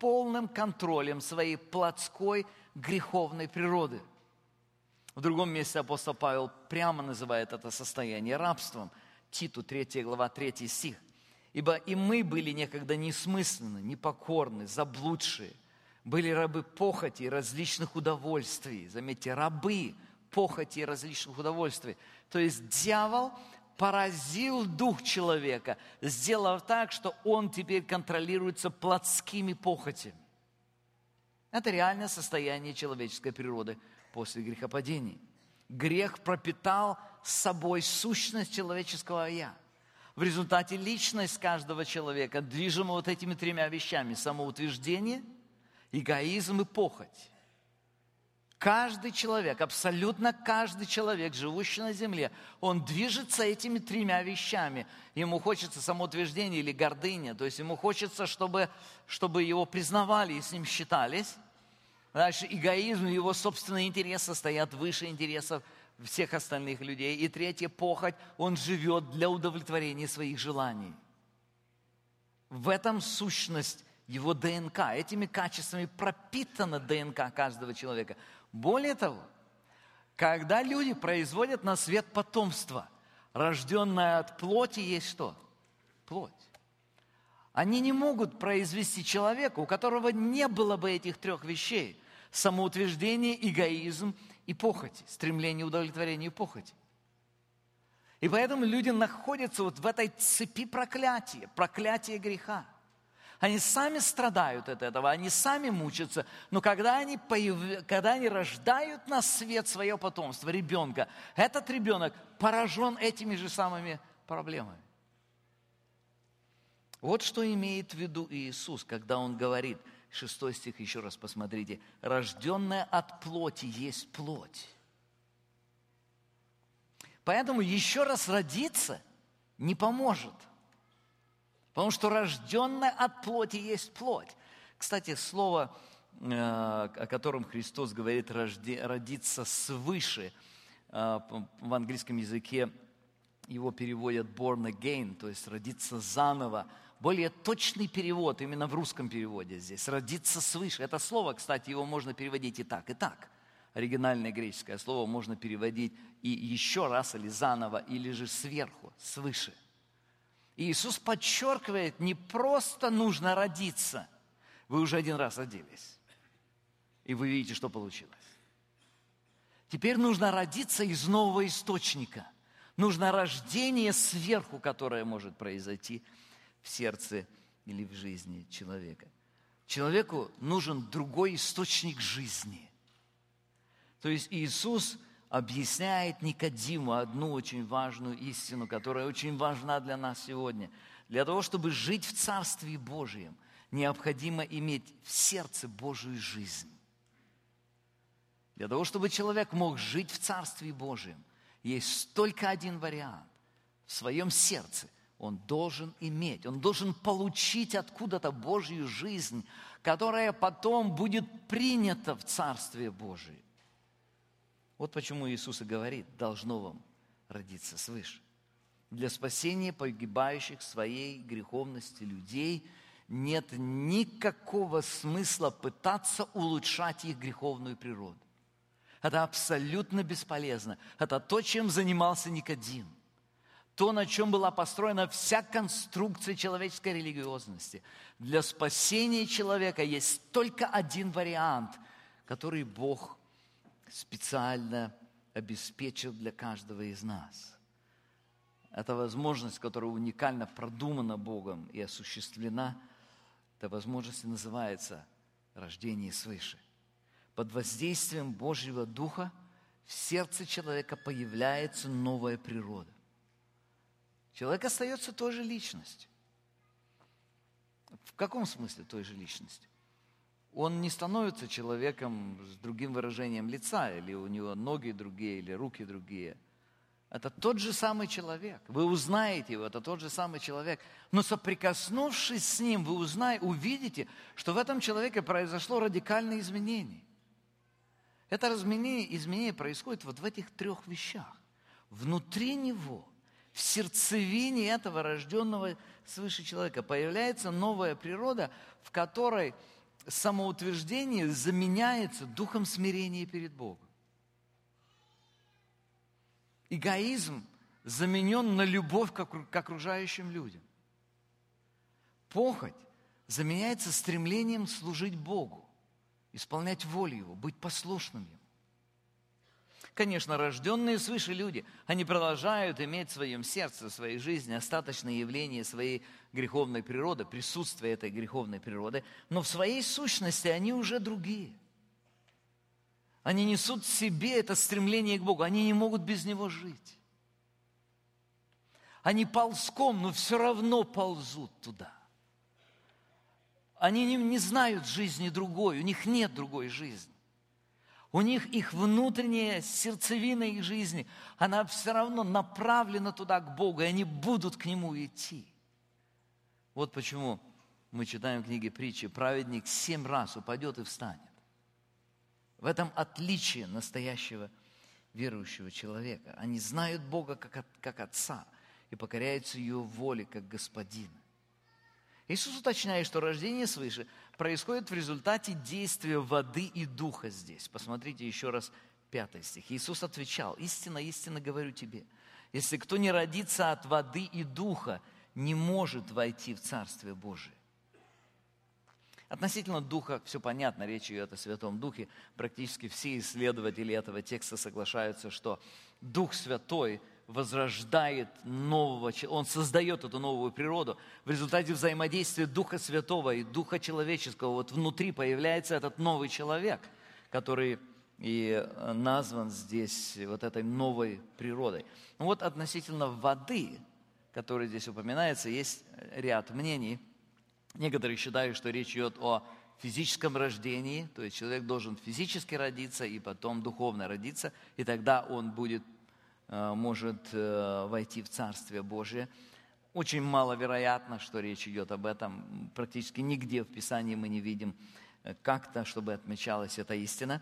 полным контролем своей плотской греховной природы. В другом месте апостол Павел прямо называет это состояние рабством. Титу, третья глава, третий стих. «Ибо и мы были некогда несмысленны, непокорны, заблудшие, были рабы похоти и различных удовольствий». Заметьте, рабы похоти и различных удовольствий. То есть дьявол поразил дух человека, сделав так, что он теперь контролируется плотскими похотями. Это реальное состояние человеческой природы после грехопадения. Грех пропитал собой сущность человеческого «я». В результате личность каждого человека движима вот этими тремя вещами: самоутверждение, эгоизм и похоть. Каждый человек, абсолютно каждый человек, живущий на земле, он движется этими тремя вещами. Ему хочется самоутверждение или гордыня, то есть ему хочется, чтобы, чтобы его признавали и с ним считались. Дальше эгоизм, его собственные интересы стоят выше интересов всех остальных людей. И третье, похоть, он живет для удовлетворения своих желаний. В этом сущность его ДНК. Этими качествами пропитана ДНК каждого человека. Более того, когда люди производят на свет потомство, рожденное от плоти есть что? Плоть. Они не могут произвести человека, у которого не было бы этих трех вещей: самоутверждение, эгоизм и похоть, стремление удовлетворения и похоти. И поэтому люди находятся вот в этой цепи проклятия, проклятия греха. Они сами страдают от этого, они сами мучатся, но когда они, появ... когда они рождают на свет свое потомство, ребенка, этот ребенок поражен этими же самыми проблемами. Вот что имеет в виду Иисус, когда Он говорит, шестой стих, еще раз посмотрите, «рожденная от плоти есть плоть». Поэтому еще раз родиться не поможет. Потому что рожденная от плоти есть плоть. Кстати, слово, о котором Христос говорит, родиться свыше, в английском языке его переводят born again, то есть родиться заново. Более точный перевод именно в русском переводе здесь. Родиться свыше. Это слово, кстати, его можно переводить и так, и так. Оригинальное греческое слово можно переводить и еще раз, или заново, или же сверху, свыше. И Иисус подчеркивает, не просто нужно родиться. Вы уже один раз родились. И вы видите, что получилось. Теперь нужно родиться из нового источника. Нужно рождение сверху, которое может произойти в сердце или в жизни человека. Человеку нужен другой источник жизни. То есть Иисус объясняет Никодиму одну очень важную истину, которая очень важна для нас сегодня. Для того, чтобы жить в Царстве Божьем, необходимо иметь в сердце Божию жизнь. Для того, чтобы человек мог жить в Царстве Божьем, есть только один вариант. В своем сердце он должен иметь, он должен получить откуда-то Божью жизнь, которая потом будет принята в Царстве Божие. Вот почему Иисус и говорит, должно вам родиться свыше. Для спасения погибающих своей греховности людей нет никакого смысла пытаться улучшать их греховную природу. Это абсолютно бесполезно. Это то, чем занимался Никодим. То, на чем была построена вся конструкция человеческой религиозности. Для спасения человека есть только один вариант, который Бог специально обеспечил для каждого из нас. Это возможность, которая уникально продумана Богом и осуществлена. Эта возможность называется рождение свыше. Под воздействием Божьего Духа в сердце человека появляется новая природа. Человек остается той же личностью. В каком смысле той же личностью? Он не становится человеком с другим выражением лица, или у него ноги другие, или руки другие. Это тот же самый человек. Вы узнаете его, это тот же самый человек. Но соприкоснувшись с ним, вы узнаете, увидите, что в этом человеке произошло радикальное изменение. Это изменение, изменение происходит вот в этих трех вещах. Внутри него, в сердцевине этого рожденного свыше человека появляется новая природа, в которой самоутверждение заменяется духом смирения перед Богом. Эгоизм заменен на любовь к окружающим людям. Похоть заменяется стремлением служить Богу, исполнять волю Его, быть послушным Ему. Конечно, рожденные свыше люди, они продолжают иметь в своем сердце, в своей жизни остаточное явление своей греховной природы, присутствие этой греховной природы, но в своей сущности они уже другие. Они несут в себе это стремление к Богу, они не могут без Него жить. Они ползком, но все равно ползут туда. Они не, не знают жизни другой, у них нет другой жизни. У них их внутренняя сердцевина их жизни, она все равно направлена туда, к Богу, и они будут к Нему идти. Вот почему мы читаем в книге притчи: праведник семь раз упадет и встанет. В этом отличие настоящего верующего человека. Они знают Бога как, как Отца и покоряются Его воле как Господина. Иисус уточняет, что рождение свыше происходит в результате действия воды и духа здесь. Посмотрите еще раз пятый стих. Иисус отвечал: истинно, истинно говорю тебе, если кто не родится от воды и духа, не может войти в Царствие Божие. Относительно духа все понятно, речь идет о Святом Духе. Практически все исследователи этого текста соглашаются, что Дух Святой возрождает нового человека, Он создает эту новую природу. В результате взаимодействия Духа Святого и Духа человеческого вот внутри появляется этот новый человек, который и назван здесь вот этой новой природой. Ну вот относительно воды, которая здесь упоминается, есть ряд мнений. Некоторые считают, что речь идет о физическом рождении, то есть человек должен физически родиться и потом духовно родиться, и тогда он будет может войти в Царствие Божие. Очень маловероятно, что речь идет об этом. Практически нигде в Писании мы не видим как-то, чтобы отмечалась эта истина.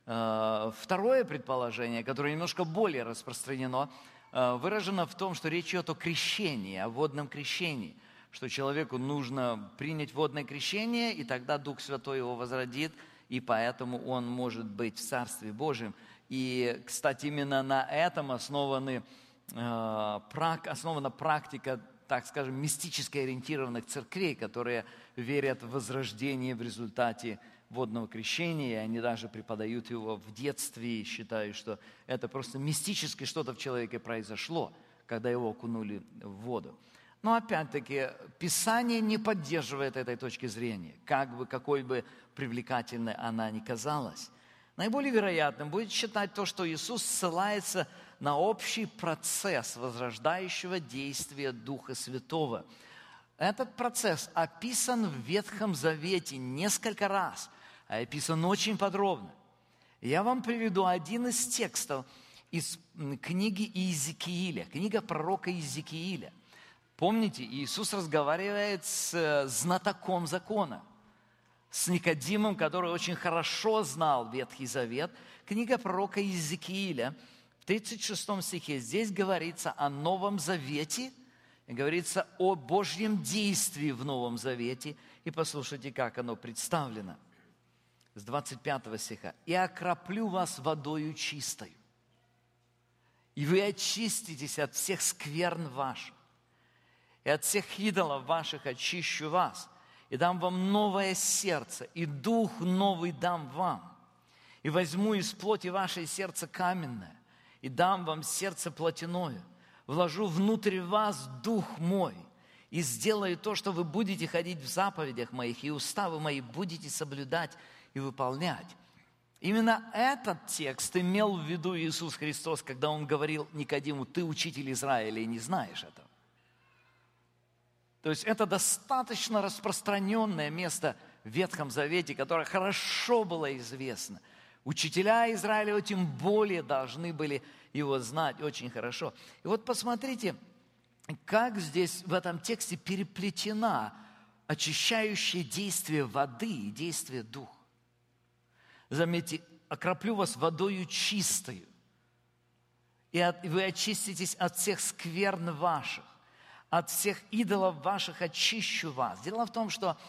Второе предположение, которое немножко более распространено, выражено в том, что речь идет о крещении, о водном крещении, что человеку нужно принять водное крещение, и тогда Дух Святой его возродит, и поэтому он может быть в Царстве Божьем. И, кстати, именно на этом основаны, э, прак, основана практика, так скажем, мистически ориентированных церквей, которые верят в возрождение в результате водного крещения, и они даже преподают его в детстве и считают, что это просто мистически что-то в человеке произошло, когда его окунули в воду. Но опять-таки Писание не поддерживает этой точки зрения, как бы, какой бы привлекательной она ни казалась. Наиболее вероятным будет считать то, что Иисус ссылается на общий процесс возрождающего действия Духа Святого. Этот процесс описан в Ветхом Завете несколько раз, а описан очень подробно. Я вам приведу один из текстов из книги Иезекииля, книга пророка Иезекииля. Помните, Иисус разговаривает с знатоком закона, с Никодимом, который очень хорошо знал Ветхий Завет. Книга пророка Иезекииля, в тридцать шестом стихе, здесь говорится о Новом Завете, говорится о Божьем действии в Новом Завете. И послушайте, как оно представлено. С двадцать пятого стиха. «И окроплю вас водою чистою, и вы очиститесь от всех скверн ваших, и от всех идолов ваших очищу вас, и дам вам новое сердце, и дух новый дам вам. И возьму из плоти вашей сердце каменное, и дам вам сердце плотяное. Вложу внутрь вас дух мой, и сделаю то, что вы будете ходить в заповедях моих, и уставы мои будете соблюдать и выполнять». Именно этот текст имел в виду Иисус Христос, когда Он говорил Никодиму: «Ты учитель Израиля, и не знаешь этого». То есть это достаточно распространенное место в Ветхом Завете, которое хорошо было известно. Учителя Израиля тем более должны были его знать очень хорошо. И вот посмотрите, как здесь в этом тексте переплетена очищающее действие воды и действие духа. Заметьте, окроплю вас водою чистою, и от, вы очиститесь от всех скверн ваших, от всех идолов ваших очищу вас. Дело в том, что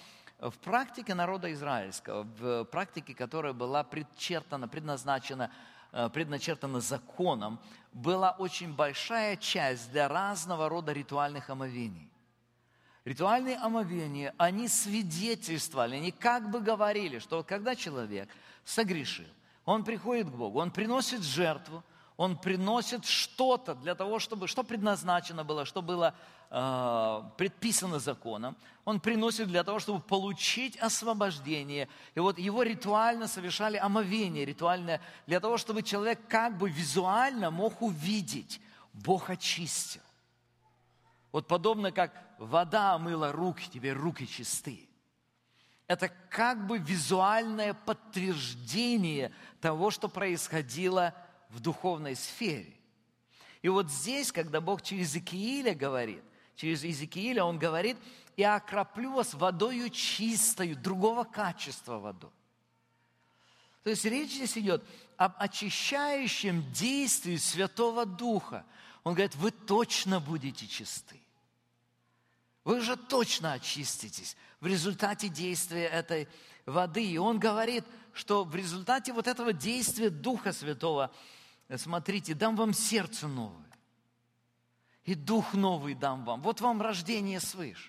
в практике народа израильского, в практике, которая была предчертана, предназначена, предначертана законом, была очень большая часть для разного рода ритуальных омовений. Ритуальные омовения, они свидетельствовали, они как бы говорили, что когда человек согрешил, он приходит к Богу, он приносит жертву, он приносит что-то для того, чтобы, что предназначено было, что было э, предписано законом, он приносит для того, чтобы получить освобождение. И вот его ритуально совершали омовение, ритуальное, для того, чтобы человек как бы визуально мог увидеть, Бог очистил. Вот подобно как вода омыла руки, теперь руки чисты. Это как бы визуальное подтверждение того, что происходило в духовной сфере. И вот здесь, когда Бог через Иезекииля говорит, через Иезекииля Он говорит: «Я окроплю вас водою чистою», другого качества водой. То есть речь здесь идет об очищающем действии Святого Духа. Он говорит: вы точно будете чисты. Вы же точно очиститесь в результате действия этой воды. И он говорит, что в результате вот этого действия Духа Святого, смотрите, дам вам сердце новое. И дух новый дам вам. Вот вам рождение свыше.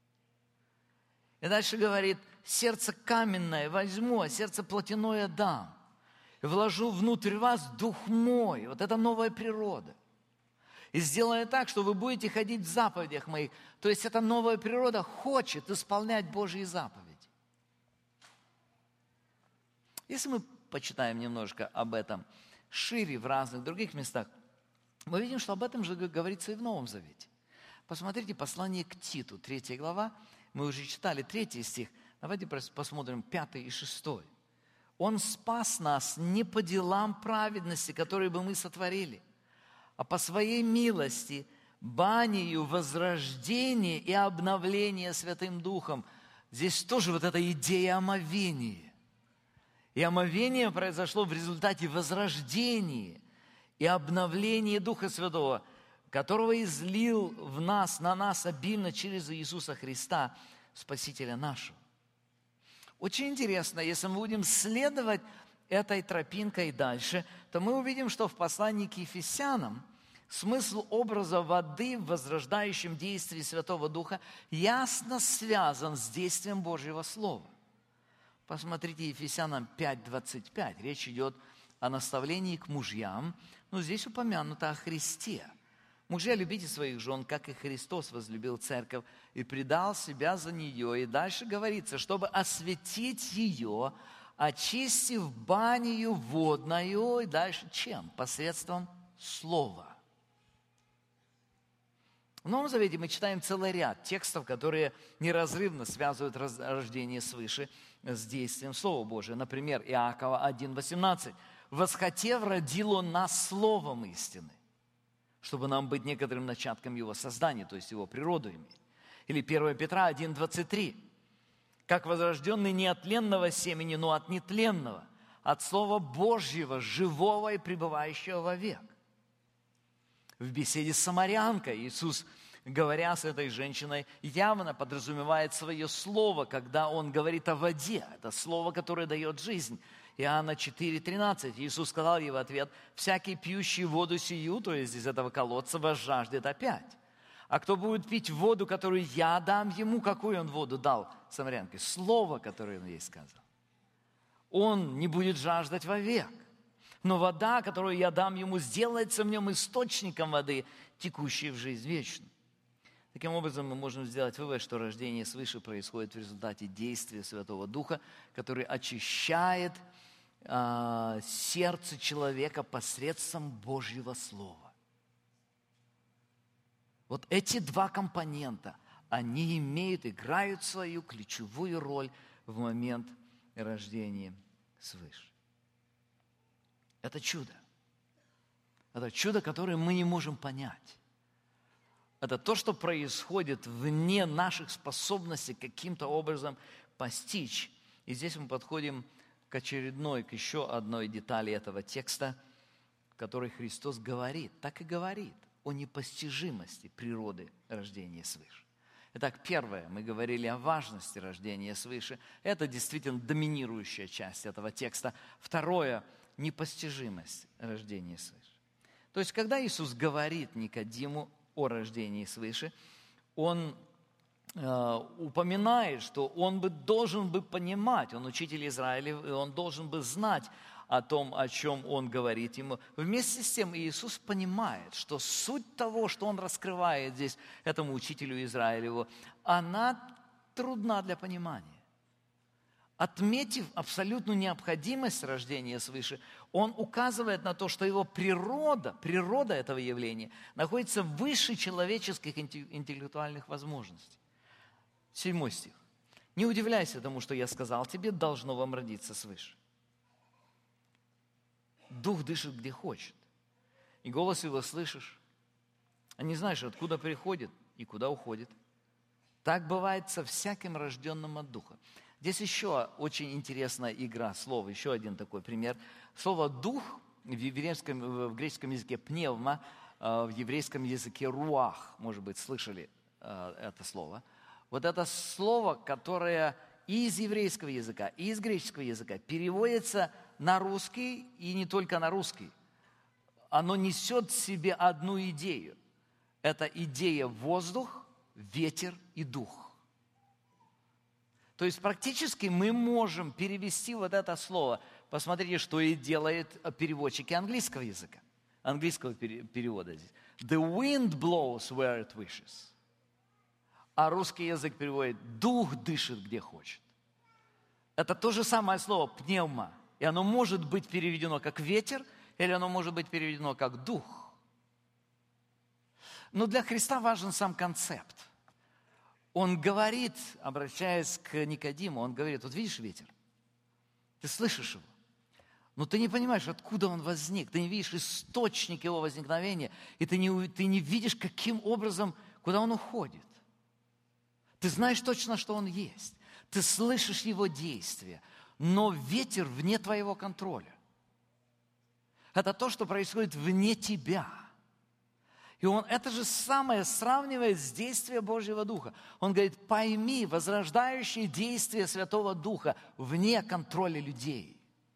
И дальше говорит: сердце каменное возьму, а сердце плотяное дам. И вложу внутрь вас дух мой. Вот это новая природа. И сделаю так, что вы будете ходить в заповедях моих. То есть эта новая природа хочет исполнять Божьи заповеди. Если мы почитаем немножко об этом шире в разных других местах, мы видим, что об этом же говорится и в Новом Завете. Посмотрите послание к Титу, третья глава. Мы уже читали третий стих. Давайте посмотрим пятый и шестой. Он спас нас не по делам праведности, которые бы мы сотворили, а по своей милости, банию возрождения и обновления Святым Духом. Здесь тоже вот эта идея омовения. И омовение произошло в результате возрождения и обновления Духа Святого, которого излил в нас, на нас обильно через Иисуса Христа, Спасителя нашего. Очень интересно, если мы будем следовать этой тропинкой дальше, то мы увидим, что в послании к Ефесянам смысл образа воды в возрождающем действии Святого Духа ясно связан с действием Божьего Слова. Посмотрите, Ефесянам пять двадцать пять. Речь идет о наставлении к мужьям, но здесь упомянуто о Христе. Мужья, любите своих жен, как и Христос возлюбил церковь и предал себя за нее. И дальше говорится, чтобы осветить ее, очистив банию водною, и дальше чем? Посредством слова. В Новом Завете мы читаем целый ряд текстов, которые неразрывно связывают рождение свыше с действием Слова Божия. Например, Иакова один восемнадцать. «Восхотев, родил Он нас словом истины, чтобы нам быть некоторым начатком Его создания», то есть Его природу иметь. Или первое Петра один двадцать три. «Как возрожденный не от тленного семени, но от нетленного, от Слова Божьего, живого и пребывающего вовек». В беседе с самарянкой Иисус, говоря с этой женщиной, явно подразумевает свое слово, когда Он говорит о воде. Это слово, которое дает жизнь. Иоанна четыре тринадцать. Иисус сказал ей в ответ: «Всякий, пьющий воду сию, то есть из этого колодца, возжаждет опять. А кто будет пить воду, которую я дам ему», какую Он воду дал самарянке? Слово, которое Он ей сказал. «Он не будет жаждать вовек. Но вода, которую я дам ему, сделается в нем источником воды, текущей в жизнь вечную». Таким образом, мы можем сделать вывод, что рождение свыше происходит в результате действия Святого Духа, который очищает э, сердце человека посредством Божьего Слова. Вот эти два компонента, они имеют, играют свою ключевую роль в момент рождения свыше. Это чудо. Это чудо, которое мы не можем понять. Это то, что происходит вне наших способностей каким-то образом постичь. И здесь мы подходим к очередной, к еще одной детали этого текста, в которой Христос говорит, так и говорит о непостижимости природы рождения свыше. Итак, первое, мы говорили о важности рождения свыше. Это действительно доминирующая часть этого текста. Второе, непостижимость рождения свыше. То есть, когда Иисус говорит Никодиму о рождении свыше, Он э, упоминает, что он бы должен бы понимать, он учитель Израиля, и он должен бы знать о том, о чем он говорит ему. Вместе с тем Иисус понимает, что суть того, что он раскрывает здесь этому учителю Израилеву, она трудна для понимания. Отметив абсолютную необходимость рождения свыше, он указывает на то, что его природа, природа этого явления находится выше человеческих интеллектуальных возможностей. Седьмой стих. «Не удивляйся тому, что я сказал тебе, должно вам родиться свыше. Дух дышит, где хочет, и голос его слышишь, а не знаешь, откуда приходит и куда уходит. Так бывает со всяким рожденным от Духа». Здесь еще очень интересная игра слов, еще один такой пример. Слово «дух» в, еврейском, в греческом языке «пневма», в еврейском языке «руах», может быть, слышали это слово. Вот это слово, которое и из еврейского языка, и из греческого языка переводится на русский, и не только на русский. Оно несет в себе одну идею. Это идея воздух, ветер и дух. То есть практически мы можем перевести вот это слово. Посмотрите, что и делают переводчики английского языка, английского перевода здесь. The wind blows where it wishes. А русский язык переводит «дух дышит, где хочет». Это то же самое слово «пневма». И оно может быть переведено как «ветер», или оно может быть переведено как «дух». Но для Христа важен сам концепт. Он говорит, обращаясь к Никодиму, он говорит: вот видишь ветер? Ты слышишь его? Но ты не понимаешь, откуда он возник. Ты не видишь источник его возникновения. И ты не, ты не видишь, каким образом, куда он уходит. Ты знаешь точно, что он есть. Ты слышишь его действия. Но ветер вне твоего контроля. Это то, что происходит вне тебя. И он это же самое сравнивает с действием Божьего Духа. Он говорит: пойми, возрождающее действие Святого Духа вне контроля людей.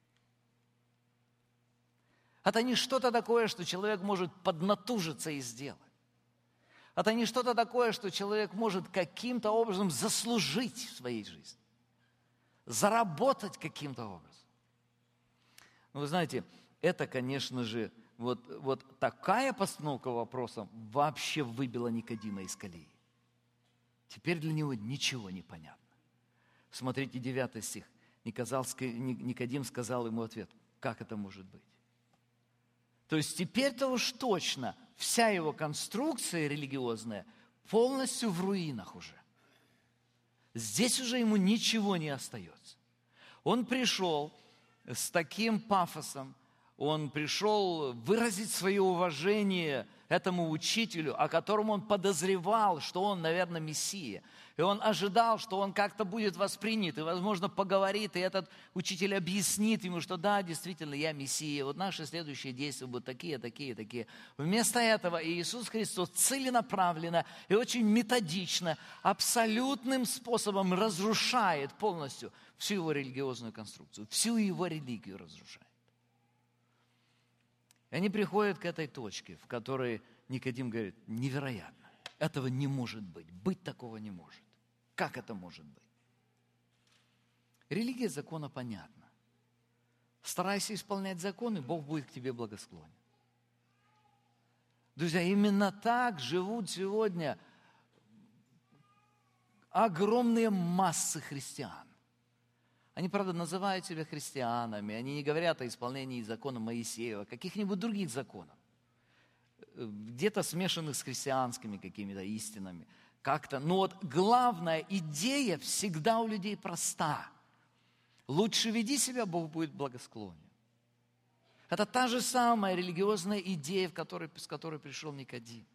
Это не что-то такое, что человек может поднатужиться и сделать. Это не что-то такое, что человек может каким-то образом заслужить в своей жизни. Заработать каким-то образом. Но вы знаете, это, конечно же, Вот, вот такая постановка вопроса вообще выбила Никодима из колеи. Теперь для него ничего не понятно. Смотрите, девятый стих. Никодим сказал ему ответ: как это может быть? То есть теперь-то уж точно вся его конструкция религиозная полностью в руинах уже. Здесь уже ему ничего не остается. Он пришел с таким пафосом, он пришел выразить свое уважение этому учителю, о котором он подозревал, что он, наверное, Мессия. И он ожидал, что он как-то будет воспринят, и, возможно, поговорит, и этот учитель объяснит ему, что да, действительно, я Мессия, вот наши следующие действия будут такие, такие, такие. Вместо этого Иисус Христос целенаправленно и очень методично, абсолютным способом разрушает полностью всю его религиозную конструкцию, всю его религию разрушает. И они приходят к этой точке, в которой Никодим говорит: невероятно, этого не может быть, быть такого не может. Как это может быть? Религия закона понятна. Старайся исполнять законы, Бог будет к тебе благосклонен. Друзья, именно так живут сегодня огромные массы христиан. Они, правда, называют себя христианами, они не говорят о исполнении закона Моисеева, каких-нибудь других законов, где-то смешанных с христианскими какими-то истинами, как-то. Но вот главная идея всегда у людей проста. Лучше веди себя, Бог будет благосклонен. Это та же самая религиозная идея, в которой, с которой пришел Никодим.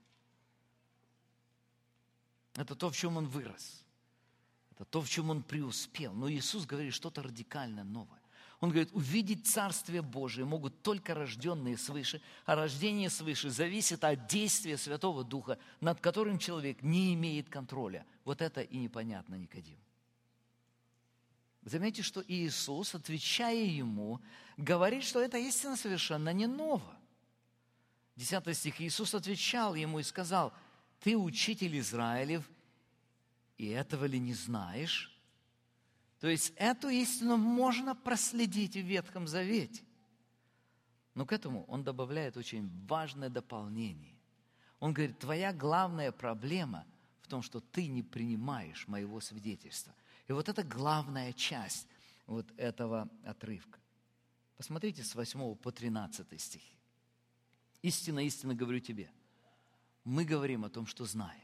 Это то, в чем он вырос. Это то, в чем он преуспел. Но Иисус говорит что-то радикально новое. Он говорит, увидеть Царствие Божие могут только рожденные свыше, а рождение свыше зависит от действия Святого Духа, над которым человек не имеет контроля. Вот это и непонятно Никодиму. Заметьте, что Иисус, отвечая ему, говорит, что эта истина совершенно не нова. Десятый стих. Иисус отвечал ему и сказал, «Ты учитель Израилев, и этого ли не знаешь?» То есть эту истину можно проследить в Ветхом Завете. Но к этому он добавляет очень важное дополнение. Он говорит, твоя главная проблема в том, что ты не принимаешь моего свидетельства. И вот это главная часть вот этого отрывка. Посмотрите с восьмого по тринадцатый стихи. «Истинно, истинно говорю тебе, мы говорим о том, что знаем,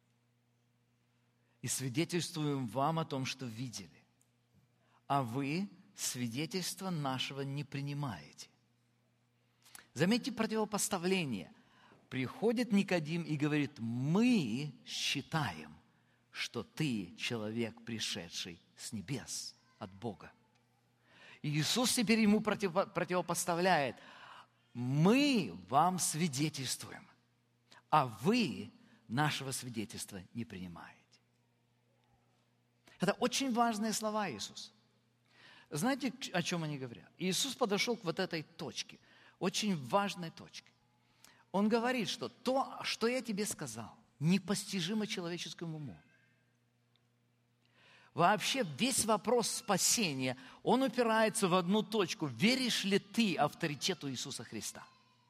и свидетельствуем вам о том, что видели, а вы свидетельства нашего не принимаете». Заметьте противопоставление. Приходит Никодим и говорит, мы считаем, что ты человек, пришедший с небес, от Бога. И Иисус теперь ему противопоставляет, мы вам свидетельствуем, а вы нашего свидетельства не принимаете. Это очень важные слова Иисуса. Знаете, о чем они говорят? Иисус подошел к вот этой точке, очень важной точке. Он говорит, что то, что я тебе сказал, непостижимо человеческому уму. Вообще весь вопрос спасения, он упирается в одну точку. Веришь ли ты авторитету Иисуса Христа?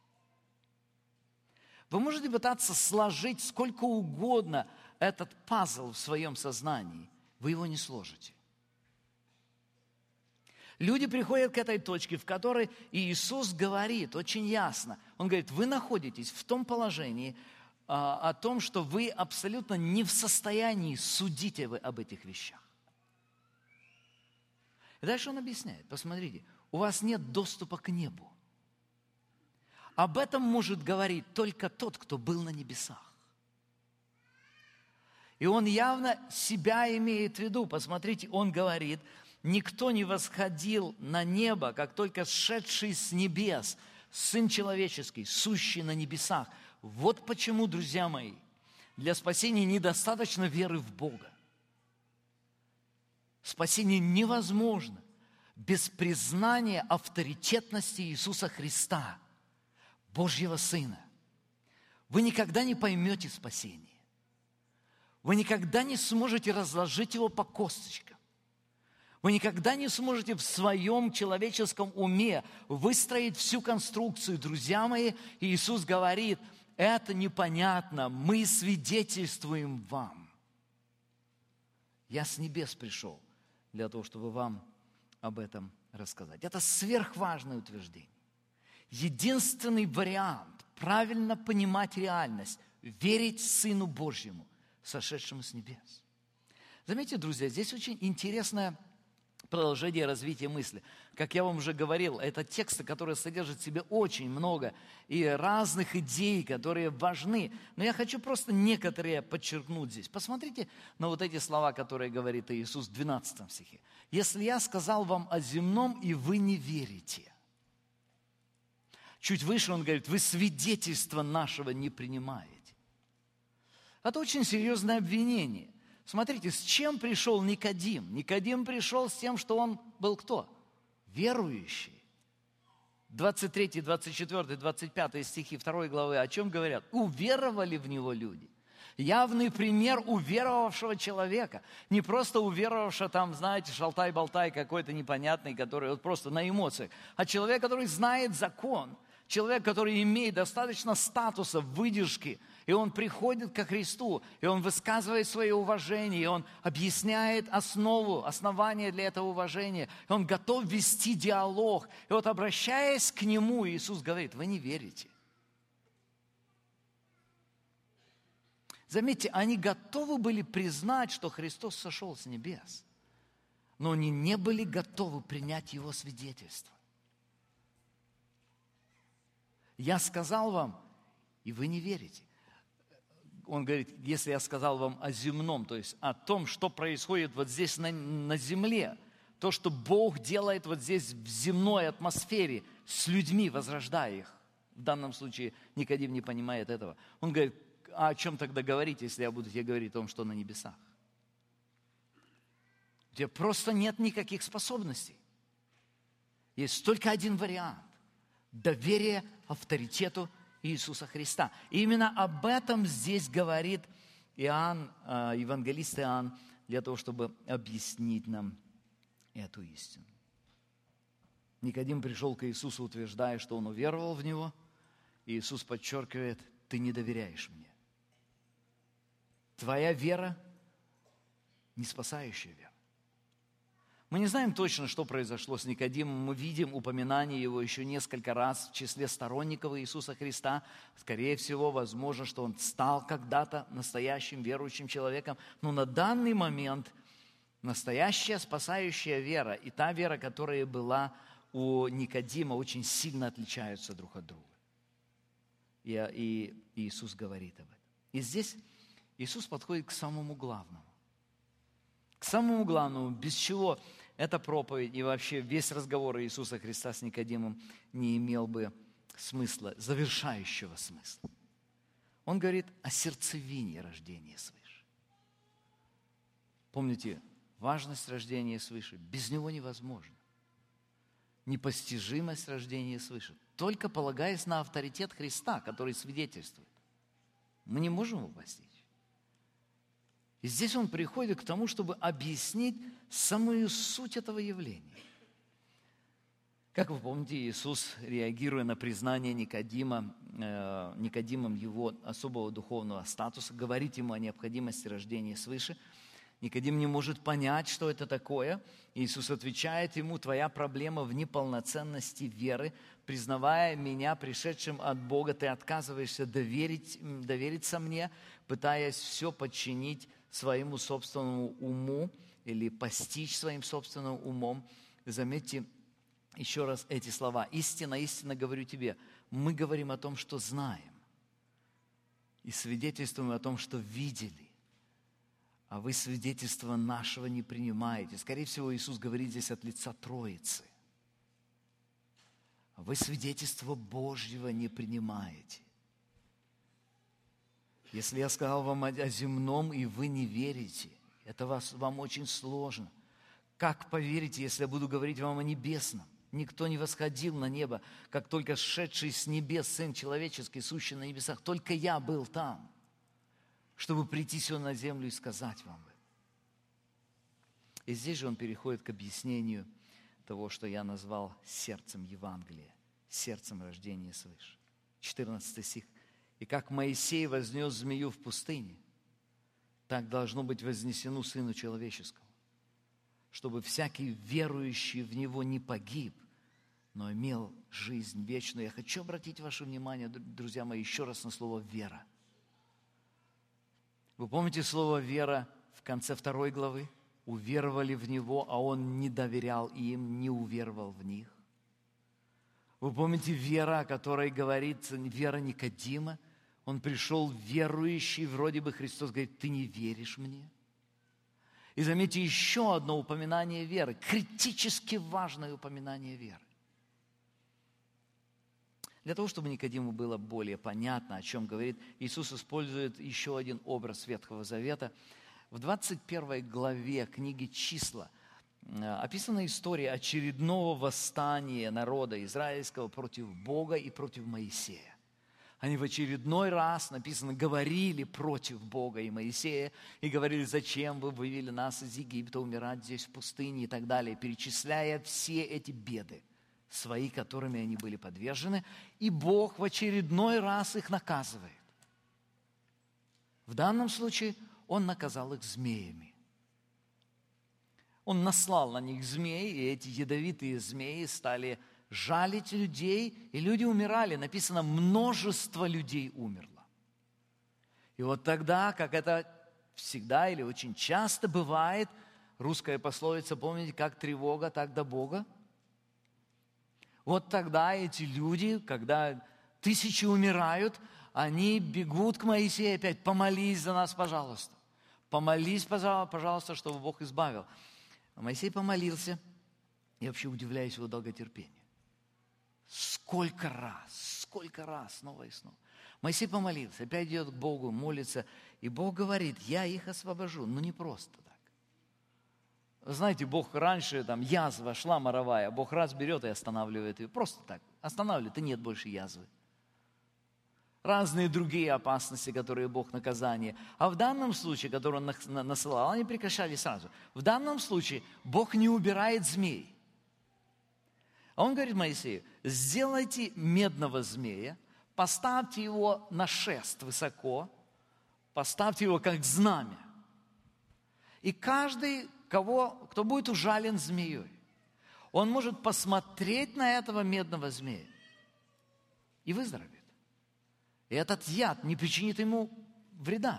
Вы можете пытаться сложить сколько угодно этот пазл в своем сознании. Вы его не сложите. Люди приходят к этой точке, в которой Иисус говорит очень ясно. Он говорит, вы находитесь в том положении, а, о том, что вы абсолютно не в состоянии судить вы об этих вещах. И дальше он объясняет, посмотрите, у вас нет доступа к небу. Об этом может говорить только тот, кто был на небесах. И он явно себя имеет в виду. Посмотрите, он говорит, никто не восходил на небо, как только сшедший с небес, Сын Человеческий, сущий на небесах. Вот почему, друзья мои, для спасения недостаточно веры в Бога. Спасение невозможно без признания авторитетности Иисуса Христа, Божьего Сына. Вы никогда не поймете спасение. Вы никогда не сможете разложить его по косточкам. Вы никогда не сможете в своем человеческом уме выстроить всю конструкцию. Друзья мои, Иисус говорит, это непонятно, мы свидетельствуем вам. Я с небес пришел для того, чтобы вам об этом рассказать. Это сверхважное утверждение. Единственный вариант правильно понимать реальность – верить Сыну Божьему, сошедшему с небес. Заметьте, друзья, здесь очень интересное продолжение развития мысли. Как я вам уже говорил, это тексты, которые содержат в себе очень много и разных идей, которые важны. Но я хочу просто некоторые подчеркнуть здесь. Посмотрите на вот эти слова, которые говорит Иисус в двенадцатом стихе. «Если я сказал вам о земном, и вы не верите». Чуть выше он говорит, вы свидетельства нашего не принимаете. Это очень серьезное обвинение. Смотрите, с чем пришел Никодим? Никодим пришел с тем, что он был кто? Верующий. двадцать третий, двадцать четвёртый, двадцать пятый стихи второй главы о чем говорят? Уверовали в него люди. Явный пример уверовавшего человека. Не просто уверовавшего там, знаете, шалтай-болтай какой-то непонятный, который вот просто на эмоциях, а человек, который знает закон. Человек, который имеет достаточно статуса, выдержки, и он приходит ко Христу, и он высказывает свое уважение, и он объясняет основу, основание для этого уважения, и он готов вести диалог. И вот обращаясь к нему, Иисус говорит, вы не верите. Заметьте, они готовы были признать, что Христос сошел с небес, но они не были готовы принять Его свидетельство. Я сказал вам, и вы не верите. Он говорит, если я сказал вам о земном, то есть о том, что происходит вот здесь на, на земле, то, что Бог делает вот здесь в земной атмосфере с людьми, возрождая их. В данном случае Никодим не понимает этого. Он говорит, а о чем тогда говорить, если я буду тебе говорить о том, что на небесах? У тебя просто нет никаких способностей. Есть только один вариант – доверие авторитету Иисуса Христа. И именно об этом здесь говорит Иоанн, евангелист Иоанн, для того, чтобы объяснить нам эту истину. Никодим пришел к Иисусу, утверждая, что он уверовал в Него. И Иисус подчеркивает, ты не доверяешь мне. Твоя вера не спасающая вера. Мы не знаем точно, что произошло с Никодимом. Мы видим упоминание его еще несколько раз в числе сторонников Иисуса Христа. Скорее всего, возможно, что он стал когда-то настоящим верующим человеком. Но на данный момент настоящая спасающая вера и та вера, которая была у Никодима, очень сильно отличаются друг от друга. И, и Иисус говорит об этом. И здесь Иисус подходит к самому главному. К самому главному, без чего эта проповедь и вообще весь разговор Иисуса Христа с Никодимом не имел бы смысла, завершающего смысла. Он говорит о сердцевине рождения свыше. Помните, важность рождения свыше, без него невозможно. Непостижимость рождения свыше, только полагаясь на авторитет Христа, который свидетельствует. Мы не можем его постичь. И здесь он приходит к тому, чтобы объяснить самую суть этого явления. Как вы помните, Иисус, реагируя на признание Никодима, э, Никодимом его особого духовного статуса, говорит ему о необходимости рождения свыше. Никодим не может понять, что это такое. Иисус отвечает ему, твоя проблема в неполноценности веры. Признавая меня пришедшим от Бога, ты отказываешься доверить, довериться мне, пытаясь все подчинить своему собственному уму или постичь своим собственным умом. Заметьте еще раз эти слова. Истинно, истинно говорю тебе, мы говорим о том, что знаем, и свидетельствуем о том, что видели. А вы свидетельства нашего не принимаете. Скорее всего, Иисус говорит здесь от лица Троицы. Вы свидетельства Божьего не принимаете. Если я сказал вам о земном, и вы не верите, это вас, вам очень сложно. Как поверите, если я буду говорить вам о небесном? Никто не восходил на небо, как только сшедший с небес Сын Человеческий, сущий на небесах. Только я был там, чтобы прийти сюда на землю и сказать вам это. И здесь же он переходит к объяснению того, что я назвал сердцем Евангелия, сердцем рождения свыше. четырнадцатый стих. «И как Моисей вознес змею в пустыне, так должно быть вознесено Сыну Человеческому, чтобы всякий верующий в Него не погиб, но имел жизнь вечную». Я хочу обратить ваше внимание, друзья мои, еще раз на слово «вера». Вы помните слово «вера» в конце второй главы? Уверовали в Него, а Он не доверял им, не уверовал в них. Вы помните вера, о которой говорится, вера Никодима? Он пришел верующий, вроде бы Христос говорит, ты не веришь мне? И заметьте еще одно упоминание веры, критически важное упоминание веры. Для того, чтобы Никодиму было более понятно, о чем говорит, Иисус использует еще один образ Ветхого Завета. В двадцать первой главе книги «Числа» описана история очередного восстания народа израильского против Бога и против Моисея. Они в очередной раз, написано, говорили против Бога и Моисея и говорили, зачем вы вывели нас из Египта, умирать здесь в пустыне и так далее, перечисляя все эти беды свои, которыми они были подвержены, и Бог в очередной раз их наказывает. В данном случае Он наказал их змеями. Он наслал на них змей, и эти ядовитые змеи стали жалить людей, и люди умирали. Написано, множество людей умерло. И вот тогда, как это всегда или очень часто бывает, русская пословица, помните, как тревога, так до Бога. Вот тогда эти люди, когда тысячи умирают, они бегут к Моисею опять, помолись за нас, пожалуйста. Помолись, пожалуйста, чтобы Бог избавил. А Моисей помолился, я вообще удивляюсь его долготерпению. Сколько раз, сколько раз, снова и снова. Моисей помолился, опять идет к Богу, молится, и Бог говорит, я их освобожу, но не просто так. Знаете, Бог раньше, там, язва шла моровая, Бог раз берет и останавливает ее, просто так, останавливает, и нет больше язвы. Разные другие опасности, которые Бог наказание. А в данном случае, который Он насылал, они прекращались сразу. В данном случае Бог не убирает змей. А Он говорит Моисею, сделайте медного змея, поставьте его на шест высоко, поставьте его как знамя. И каждый, кого, кто будет ужален змеей, он может посмотреть на этого медного змея и выздороветь. И этот яд не причинит ему вреда.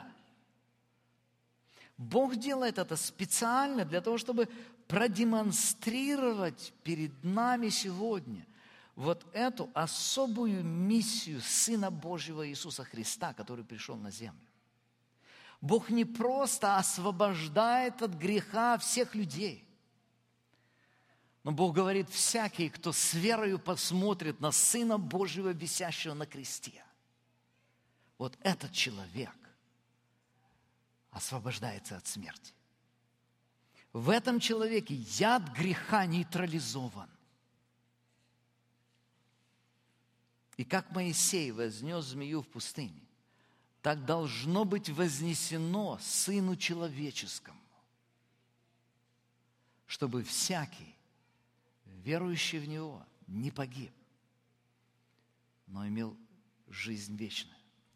Бог делает это специально для того, чтобы продемонстрировать перед нами сегодня вот эту особую миссию Сына Божьего Иисуса Христа, который пришел на землю. Бог не просто освобождает от греха всех людей, но Бог говорит, всякий, кто с верою посмотрит на Сына Божьего, висящего на кресте, вот этот человек освобождается от смерти. В этом человеке яд греха нейтрализован. И как Моисей вознес змею в пустыне, так должно быть вознесено Сыну Человеческому, чтобы всякий, верующий в Него, не погиб, но имел жизнь вечную.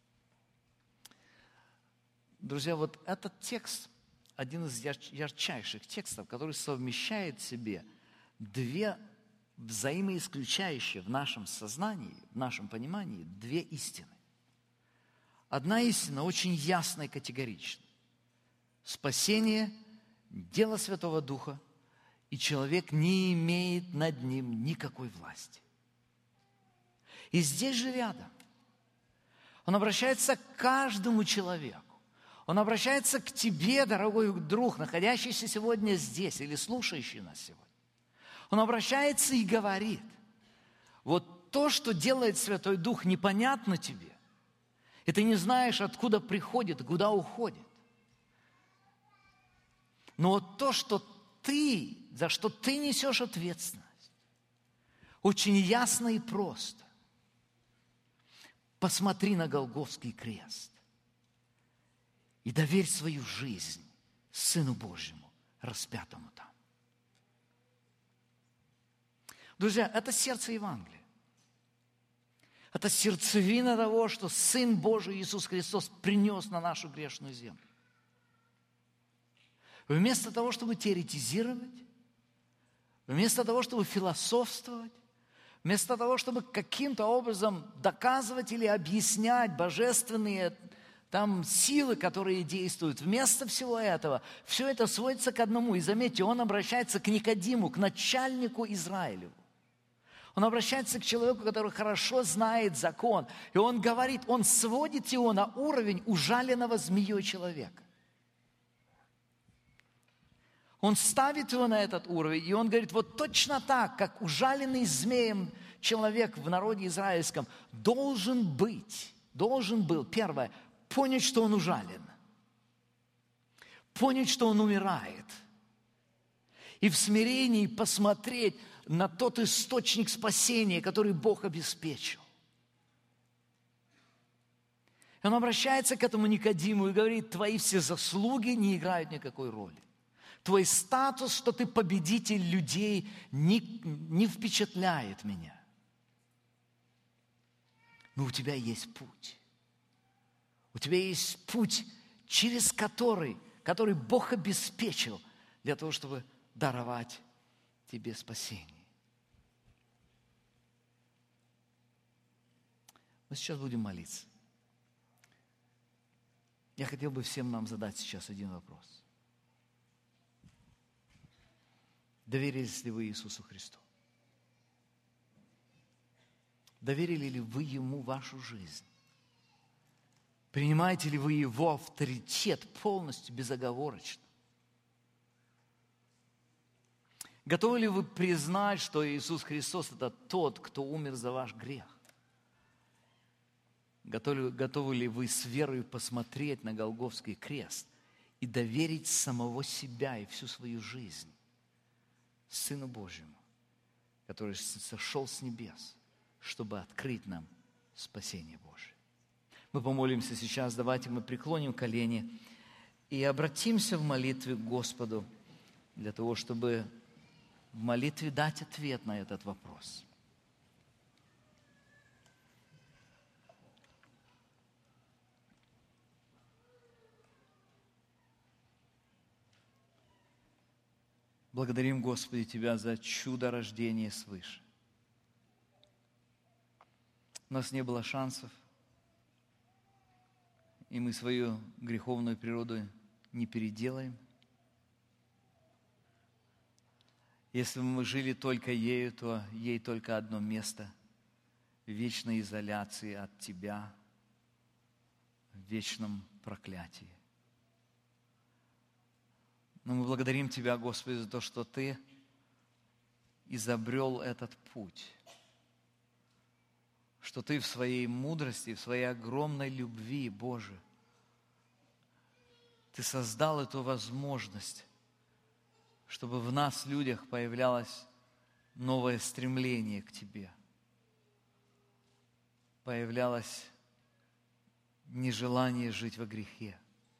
Друзья, вот этот текст, один из ярчайших текстов, который совмещает в себе две взаимоисключающие в нашем сознании, в нашем понимании, две истины. Одна истина очень ясна и категорична. Спасение, дело Святого Духа, и человек не имеет над ним никакой власти. И здесь же рядом Он обращается к каждому человеку. Он обращается к тебе, дорогой друг, находящийся сегодня здесь или слушающий нас сегодня. Он обращается и говорит, вот то, что делает Святой Дух, непонятно тебе, и ты не знаешь, откуда приходит, куда уходит. Но вот то, что ты, за что ты несешь ответственность, очень ясно и просто. Посмотри на Голгофский крест и доверь свою жизнь Сыну Божьему, распятому там. Друзья, это сердце Евангелия. Это сердцевина того, что Сын Божий Иисус Христос принес на нашу грешную землю. Вместо того, чтобы теоретизировать, вместо того, чтобы философствовать, вместо того, чтобы каким-то образом доказывать или объяснять божественные там силы, которые действуют, вместо всего этого, все это сводится к одному. И заметьте, он обращается к Никодиму, к начальнику Израилеву. Он обращается к человеку, который хорошо знает закон. И он говорит, он сводит его на уровень ужаленного змеей человека. Он ставит его на этот уровень, и он говорит, вот точно так, как ужаленный змеем человек в народе израильском должен быть, должен был, первое, понять, что он ужален, понять, что он умирает, и в смирении посмотреть на тот источник спасения, который Бог обеспечил. И он обращается к этому Никодиму и говорит, твои все заслуги не играют никакой роли. Твой статус, что ты победитель людей, не, не впечатляет меня. Но у тебя есть путь. У тебя есть путь, через который, который Бог обеспечил для того, чтобы даровать тебе спасение. Мы сейчас будем молиться. Я хотел бы всем нам задать сейчас один вопрос. Доверились ли вы Иисусу Христу? Доверили ли вы Ему вашу жизнь? Принимаете ли вы Его авторитет полностью, безоговорочно? Готовы ли вы признать, что Иисус Христос – это тот, кто умер за ваш грех? Готовы, готовы ли вы с верой посмотреть на Голгофский крест и доверить самого себя и всю свою жизнь Сыну Божьему, который сошел с небес, чтобы открыть нам спасение Божие? Мы помолимся сейчас, давайте мы преклоним колени и обратимся в молитве к Господу для того, чтобы в молитве дать ответ на этот вопрос. Благодарим, Господи, Тебя за чудо рождения свыше. У нас не было шансов, и мы свою греховную природу не переделаем. Если бы мы жили только ею, то ей только одно место – в вечной изоляции от Тебя, в вечном проклятии. Но мы благодарим Тебя, Господи, за то, что Ты изобрел этот путь, что Ты в своей мудрости, в своей огромной любви, Боже, Ты создал эту возможность, чтобы в нас, людях, появлялось новое стремление к Тебе, появлялось нежелание жить во грехе,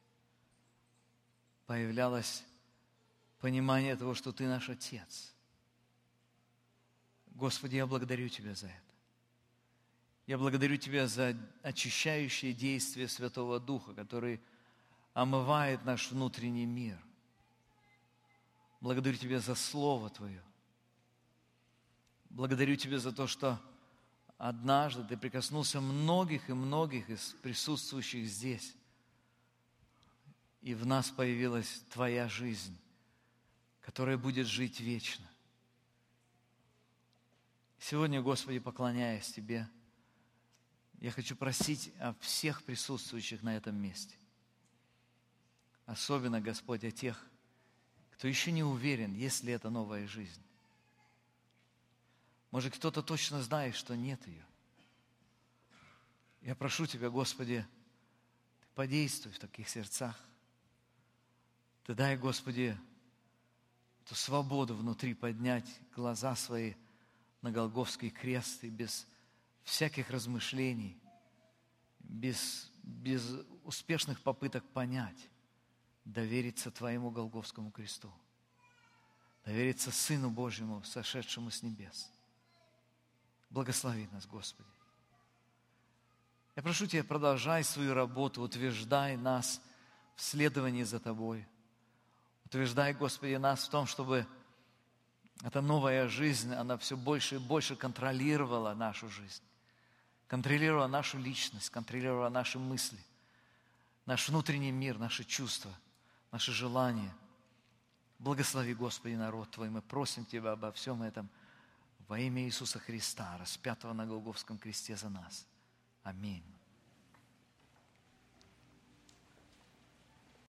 появлялось понимание того, что Ты наш Отец. Господи, я благодарю Тебя за это. Я благодарю Тебя за очищающее действие Святого Духа, который омывает наш внутренний мир. Благодарю Тебя за Слово Твое. Благодарю Тебя за то, что однажды Ты прикоснулся многих и многих из присутствующих здесь, и в нас появилась Твоя жизнь, которая будет жить вечно. Сегодня, Господи, поклоняясь Тебе, я хочу просить о всех присутствующих на этом месте. Особенно, Господь, о тех, кто еще не уверен, есть ли это новая жизнь. Может, кто-то точно знает, что нет ее. Я прошу Тебя, Господи, Ты подействуй в таких сердцах. Ты дай, Господи, эту свободу внутри поднять глаза свои на Голгофский крест и без всяких размышлений, без, без успешных попыток понять, довериться Твоему Голгофскому кресту, довериться Сыну Божьему, сошедшему с небес. Благослови нас, Господи. Я прошу Тебя, продолжай свою работу, утверждай нас в следовании за Тобой. Утверждай, Господи, нас в том, чтобы эта новая жизнь, она все больше и больше контролировала нашу жизнь, контролировала нашу личность, контролировала наши мысли, наш внутренний мир, наши чувства, наши желания. Благослови, Господи, народ Твой. Мы просим Тебя обо всем этом во имя Иисуса Христа, распятого на Голгофском кресте за нас. Аминь.